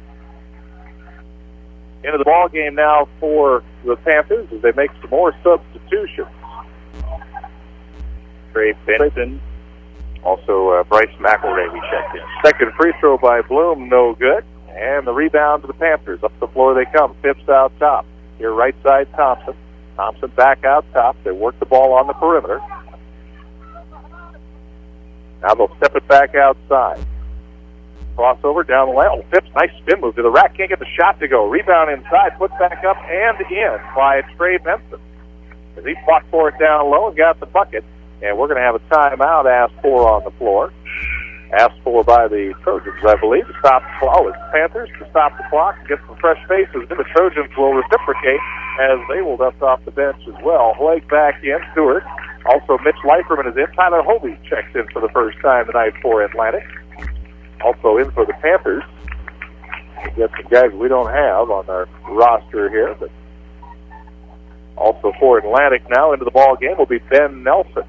Into the ball game now for the Panthers as they make some more substitutions. Trey Benson, also uh, Bryce McElravy checked in. Second free throw by Bloom, no good. And the rebound to the Panthers. Up the floor they come. Phipps out top. Here right side Thompson. Thompson back out top. They work the ball on the perimeter. Now they'll step it back outside. Crossover down the lane. Oh, Phipps, nice spin move to the rack. Can't get the shot to go. Rebound inside, put back up and in by Trey Benson. As he fought for it down low and got the bucket. And we're going to have a timeout asked for on the floor. Asked for by the Trojans, I believe, to stop the clock. Oh, it's the Panthers to stop the clock and get some fresh faces. And the Trojans will reciprocate as they will dust off the bench as well. Hoig back in, Stewart. Also, Mitch Leiferman is in. Tyler Hovey checks in for the first time tonight for Atlantic. Also in for the Panthers. We've got some guys we don't have on our roster here, but also for Atlantic now into the ball game will be Ben Nelson.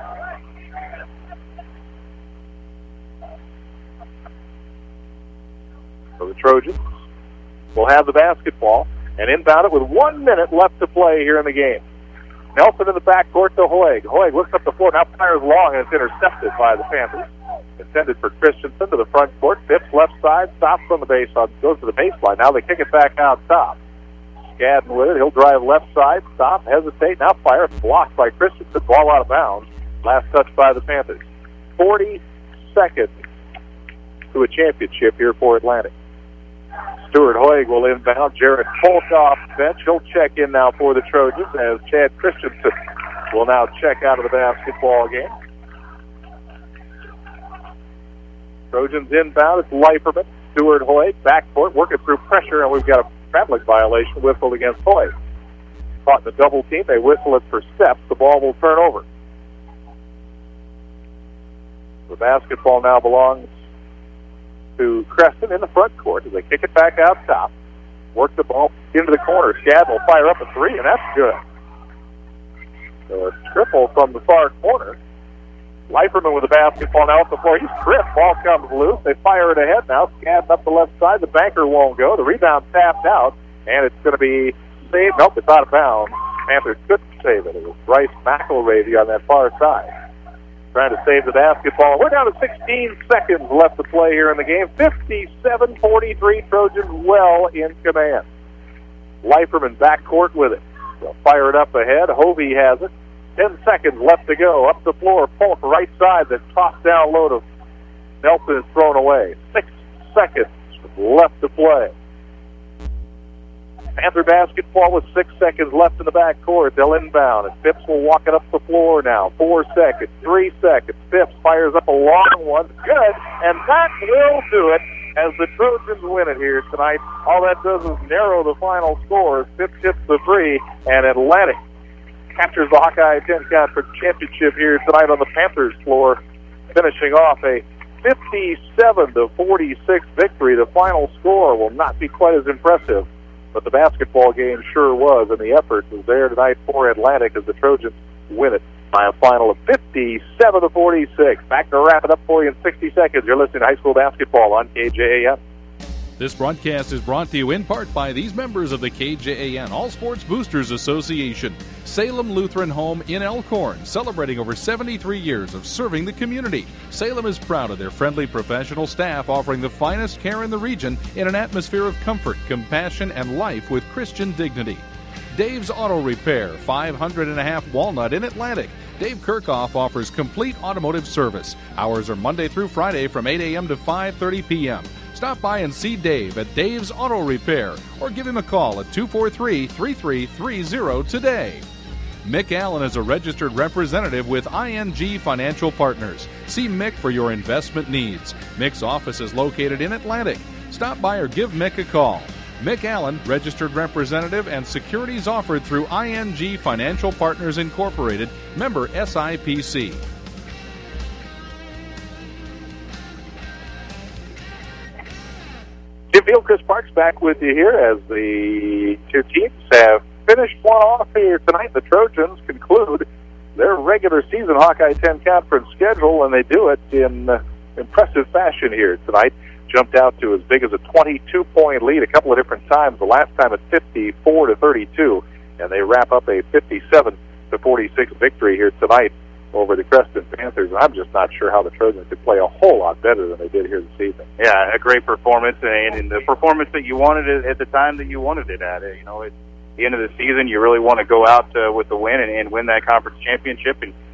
So the Trojans will have the basketball and inbound it with one minute left to play here in the game. Nelson in the backcourt to Hoig. Hoig looks up the floor, now fires long, and it's intercepted by the Panthers. Intended for Christensen to the front court. Phipps left side, stops on the base, goes to the baseline. Now they kick it back out top. Skadden with it. He'll drive left side, stop, hesitate, now fire. Blocked by Christensen. Ball out of bounds. Last touch by the Panthers. forty seconds to a championship here for Atlantic. Stuart Hoig will inbound. Jared Polk off the bench. He'll check in now for the Trojans as Chad Christensen will now check out of the basketball game. Trojans inbound. It's Leiferman. Stuart Hoig, backcourt, working through pressure, and we've got a traveling violation whistled against Hoig. Caught in the double team. They whistle it for steps. The ball will turn over. The basketball now belongs to Creston in the front court as they kick it back out top. Work the ball into the corner. Skadden will fire up a three, and that's good. So a triple from the far corner. Leiferman with the basketball now off the floor. He's tripped. Ball comes loose. They fire it ahead now. Skadden up the left side. The banker won't go. The rebound tapped out, and it's going to be saved. Nope, it's out of bounds. Panthers couldn't save it. It was Bryce McElravy on that far side trying to save the basketball. We're down to sixteen seconds left to play here in the game. fifty-seven forty-three, Trojans well in command. Leiferman backcourt with it. They'll fire it up ahead. Hovey has it. Ten seconds left to go. Up the floor, Polk right side, then tossed down low to Nelson is thrown away. Six seconds left to play. Panther basketball with six seconds left in the backcourt. They'll inbound, and Phipps will walk it up the floor now. Four seconds, three seconds. Phipps fires up a long one. Good, and that will do it as the Trojans win it here tonight. All that does is narrow the final score. Phipps hits the three, and Atlantic captures the Hawkeye ten Conference Championship here tonight on the Panthers floor, finishing off a fifty-seven to forty-six victory. The final score will not be quite as impressive, but the basketball game sure was, and the effort was there tonight for Atlantic as the Trojans win it by a final of fifty-seven to forty-six. Back to wrap it up for you in sixty seconds. You're listening to high school basketball on K J A M. This broadcast is brought to you in part by these members of the K J A N All Sports Boosters Association. Salem Lutheran Home in Elkhorn, celebrating over seventy-three years of serving the community. Salem is proud of their friendly professional staff offering the finest care in the region in an atmosphere of comfort, compassion, and life with Christian dignity. Dave's Auto Repair, five hundred and a half Walnut in Atlantic. Dave Kirchhoff offers complete automotive service. Hours are Monday through Friday from eight a.m. to five thirty p.m. Stop by and see Dave at Dave's Auto Repair or give him a call at two four three, three three three zero today. Mick Allen is a registered representative with I N G Financial Partners. See Mick for your investment needs. Mick's office is located in Atlantic. Stop by or give Mick a call. Mick Allen, registered representative, and securities offered through I N G Financial Partners Incorporated, member S I P C. Jim Field, Chris Parks back with you here as the two teams have finished one off here tonight. The Trojans conclude their regular season Hawkeye ten Conference schedule, and they do it in uh, impressive fashion here tonight. Jumped out to as big as a twenty-two point lead a couple of different times, the last time at fifty-four to thirty-two, and they wrap up a fifty-seven to forty-six victory here tonight over the Creston Panthers. And I'm just not sure how the Trojans could play a whole lot better than they did here this evening. Yeah, a great performance, and, and the performance that you wanted it at the time that you wanted it at. You know, at the end of the season, you really want to go out uh, with the win and, and win that conference championship and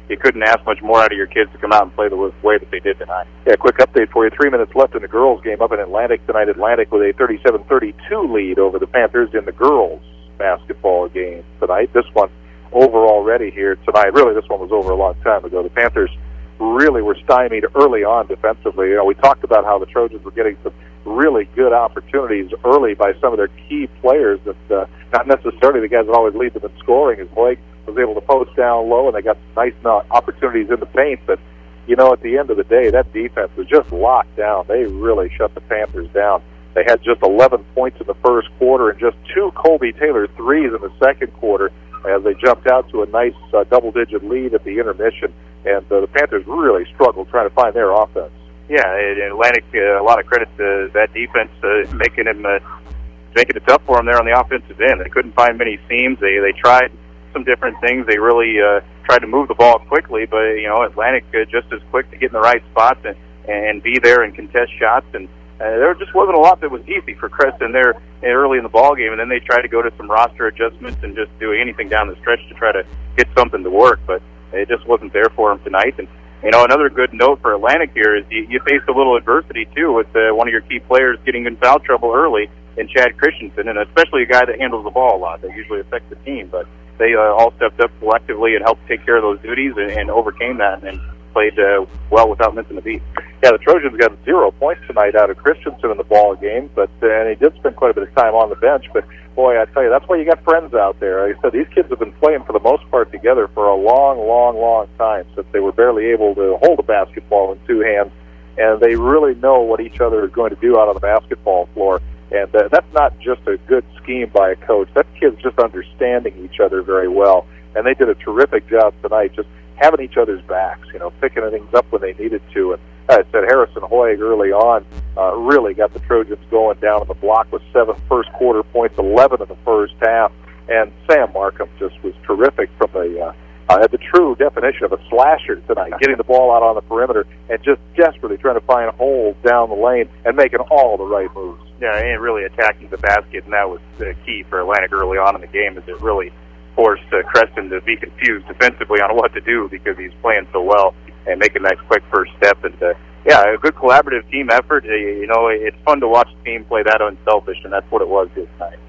you couldn't ask much more out of your kids to come out and play the way that they did tonight. Yeah, quick update for you. Three minutes left in the girls' game up in Atlantic tonight. Atlantic with a thirty-seven thirty-two lead over the Panthers in the girls' basketball game tonight. This one over already here tonight. Really, this one was over a long time ago. The Panthers really were stymied early on defensively. You know, we talked about how the Trojans were getting some really good opportunities early by some of their key players that uh, not necessarily the guys that always lead them in scoring. As Blake was able to post down low, and they got some nice uh, opportunities in the paint. But, you know, at the end of the day, that defense was just locked down. They really shut the Panthers down. They had just eleven points in the first quarter and just two Colby Taylor threes in the second quarter as they jumped out to a nice uh, double-digit lead at the intermission. And uh, the Panthers really struggled trying to find their offense. Yeah, in Atlantic, uh, a lot of credit to that defense uh, making him uh, making it tough for them there on the offensive end. They couldn't find many seams. They they tried some different things. They really uh, tried to move the ball quickly, but you know Atlantic uh, just as quick to get in the right spots and and be there and contest shots. And uh, there just wasn't a lot that was easy for Creston there early in the ball game. And then they tried to go to some roster adjustments and just do anything down the stretch to try to get something to work, but it just wasn't there for them tonight. And you know, another good note for Atlantic here is you, you faced a little adversity, too, with uh, one of your key players getting in foul trouble early in Chad Christensen, and especially a guy that handles the ball a lot. That usually affects the team, but they uh, all stepped up collectively and helped take care of those duties and, and overcame that and played uh, well without missing a beat. Yeah, the Trojans got zero points tonight out of Christensen in the ball game, but uh, and he did spend quite a bit of time on the bench, but boy, I tell you, that's why you got friends out there. Like I said, these kids have been playing for the most part together for a long, long, long time since they were barely able to hold a basketball in two hands, and they really know what each other is going to do out on the basketball floor. And uh, that's not just a good scheme by a coach. That kid's just understanding each other very well, and they did a terrific job tonight just having each other's backs, you know, picking things up when they needed to. And as I said, Harrison Hoig early on uh, really got the Trojans going down on the block with seven first quarter points, eleven in the first half. And Sam Markham just was terrific from the uh, uh, the true definition of a slasher tonight, getting the ball out on the perimeter and just desperately trying to find holes down the lane and making all the right moves. Yeah, and really attacking the basket, and that was the key for Atlantic early on in the game, is it really forced uh, Creston to be confused defensively on what to do because he's playing so well and making that quick first step. And uh, yeah, a good collaborative team effort. Uh, you know, it's fun to watch the team play that unselfish, and that's what it was this night.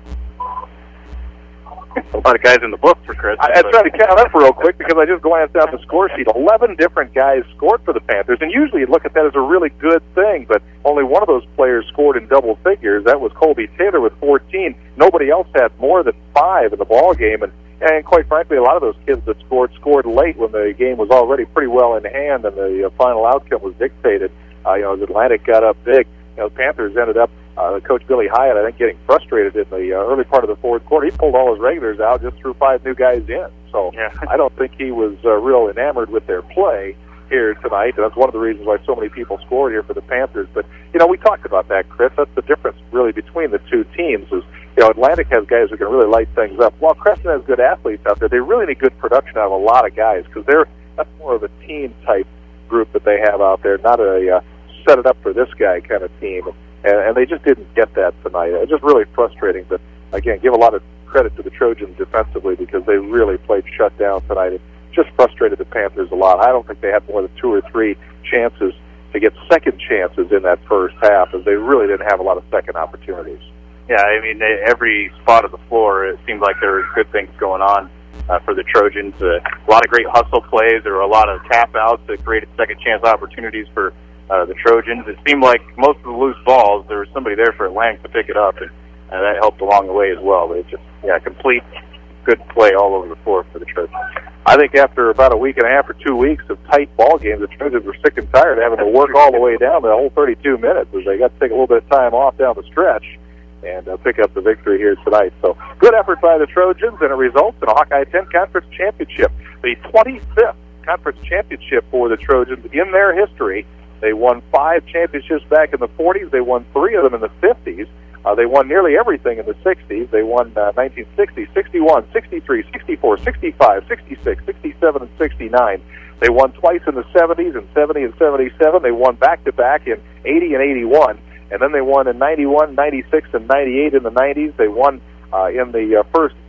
A lot of guys in the book for Creston. I, I tried to count up real quick because I just glanced down the score sheet. Eleven different guys scored for the Panthers, and usually you'd look at that as a really good thing, but only one of those players scored in double figures. That was Colby Taylor with fourteen. Nobody else had more than five in the ball game, and And quite frankly, a lot of those kids that scored scored late when the game was already pretty well in hand and the uh, final outcome was dictated. Uh, you know, as Atlantic got up big, you know, the Panthers ended up, uh, Coach Billy Hyatt, I think, getting frustrated in the uh, early part of the fourth quarter. He pulled all his regulars out, just threw five new guys in. So yeah. I don't think he was uh, real enamored with their play here tonight. And that's one of the reasons why so many people scored here for the Panthers. But, you know, we talked about that, Chris. That's the difference really between the two teams is, you know, Atlantic has guys who can really light things up. While Creston has good athletes out there, they really need good production out of a lot of guys because they're that's more of a team-type group that they have out there, not a uh, set-it-up-for-this-guy kind of team. And, and they just didn't get that tonight. It's just really frustrating. But, again, give a lot of credit to the Trojans defensively because they really played shut down tonight. It just frustrated the Panthers a lot. I don't think they had more than two or three chances to get second chances in that first half, as they really didn't have a lot of second opportunities. Yeah, I mean, every spot of the floor, it seemed like there were good things going on uh, for the Trojans. Uh, a lot of great hustle plays. There were a lot of tap-outs that created second-chance opportunities for uh, the Trojans. It seemed like most of the loose balls, there was somebody there for Atlantic to pick it up, and uh, that helped along the way as well. But it just, yeah, complete good play all over the floor for the Trojans. I think after about a week and a half or two weeks of tight ball games, the Trojans were sick and tired of having to work all the way down the whole thirty-two minutes as they got to take a little bit of time off down the stretch and uh, pick up the victory here tonight. So good effort by the Trojans, and it results in a Hawkeye ten Conference Championship, the twenty-fifth Conference Championship for the Trojans in their history. They won five championships back in the forties. They won three of them in the fifties. Uh, they won nearly everything in the sixties. They won uh, nineteen sixty, sixty-one, sixty-three, sixty-four, sixty-five, sixty-six, sixty-seven, and sixty-nine. They won twice in the seventies, in seventy and seventy-seven. They won back-to-back in eighty and eighty-one. And then they won in ninety-one, ninety-six, and ninety-eight in the nineties. They won uh, in the uh, first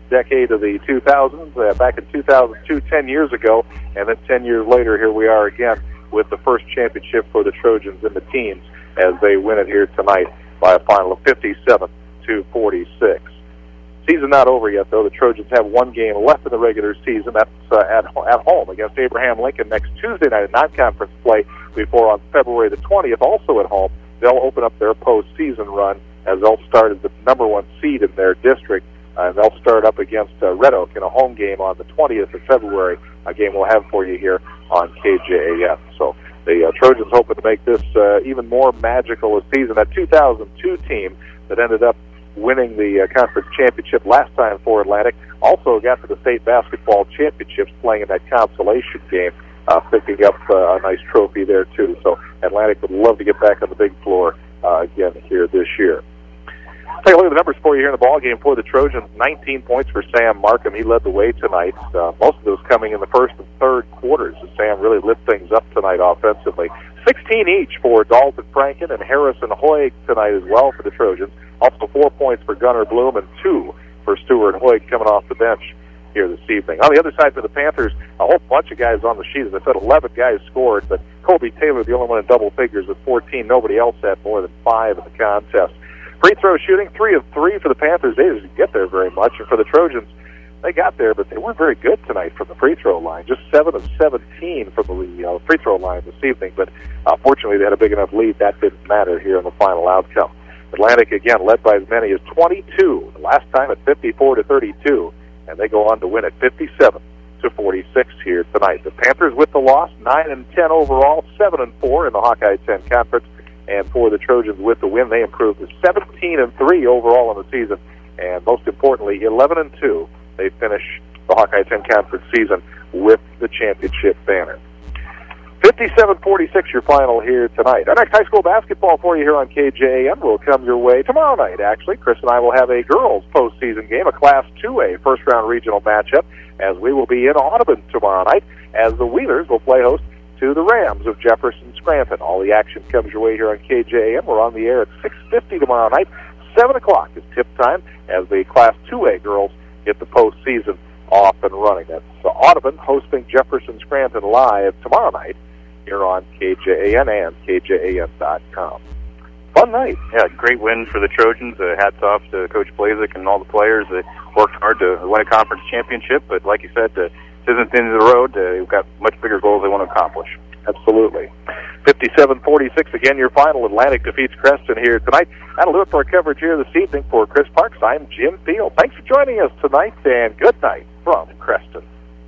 decade of the two thousands, uh, back in two thousand two, ten years ago, and then ten years later, here we are again with the first championship for the Trojans in the teens as they win it here tonight by a final of fifty-seven to forty-six. Season not over yet, though. The Trojans have one game left in the regular season. That's uh, at at home against Abraham Lincoln next Tuesday night in non-conference play, before on February the twentieth, also at home, they'll open up their postseason run as they'll start as the number one seed in their district. Uh, and they'll start up against uh, Red Oak in a home game on the twentieth of February, a game we'll have for you here on K J A N. So the uh, Trojans hoping to make this uh, even more magical a season. That two thousand two team that ended up winning the uh, conference championship last time for Atlantic also got to the state basketball championships, playing in that consolation game, uh, picking up uh, a nice trophy there too. So Atlantic would love to get back on the big floor uh, again here this year. Take a look at the numbers for you here in the ball game for the Trojans. nineteen points for Sam Markham. He led the way tonight. Uh, most of those coming in the first and third quarters. As Sam really lit things up tonight offensively. sixteen each for Dalton Franken and Harrison Hoig tonight as well for the Trojans. Also four points for Gunnar Bloom and two for Stuart Hoig coming off the bench here this evening. On the other side for the Panthers, a whole bunch of guys on the sheet. As I said, eleven guys scored, but Colby Taylor, the only one in double figures with fourteen. Nobody else had more than five in the contest. Free throw shooting, three of three for the Panthers. They didn't get there very much. And for the Trojans, they got there, but they weren't very good tonight from the free throw line. Just seven of seventeen from the uh, free throw line this evening. But uh, fortunately, they had a big enough lead. That didn't matter here in the final outcome. Atlantic, again, led by as many as twenty-two. The last time at fifty-four to thirty-two. And they go on to win at fifty-seven to forty-six here tonight. The Panthers with the loss, nine and ten overall, seven and four in the Hawkeye ten Conference. And for the Trojans with the win, they improved to seventeen and three overall in the season. And most importantly, eleven and two. They finish the Hawkeye ten Conference season with the championship banner. fifty-seven forty-six your final here tonight. Our next high school basketball for you here on K J A N will come your way tomorrow night, actually. Chris and I will have a girls postseason game, a Class two A first-round regional matchup, as we will be in Audubon tomorrow night, as the Wheelers will play host to the Rams of Jefferson Scranton. All the action comes your way here on K J A M. We're on the air at six fifty tomorrow night. seven o'clock is tip time as the Class two A girls get the postseason off and running. That's Audubon hosting Jefferson Scranton live tomorrow night here on K J A N and K J A N dot com. Fun night. Yeah, great win for the Trojans. Uh, hats off to Coach Blazek and all the players that worked hard to win a conference championship. But like you said, uh, this isn't the end of the road. Uh, they've got much bigger goals they want to accomplish. Absolutely. fifty-seven forty-six, again, your final. Atlantic defeats Creston here tonight. That'll do it for our coverage here this evening. For Chris Parks, I'm Jim Field. Thanks for joining us tonight, and good night from Creston.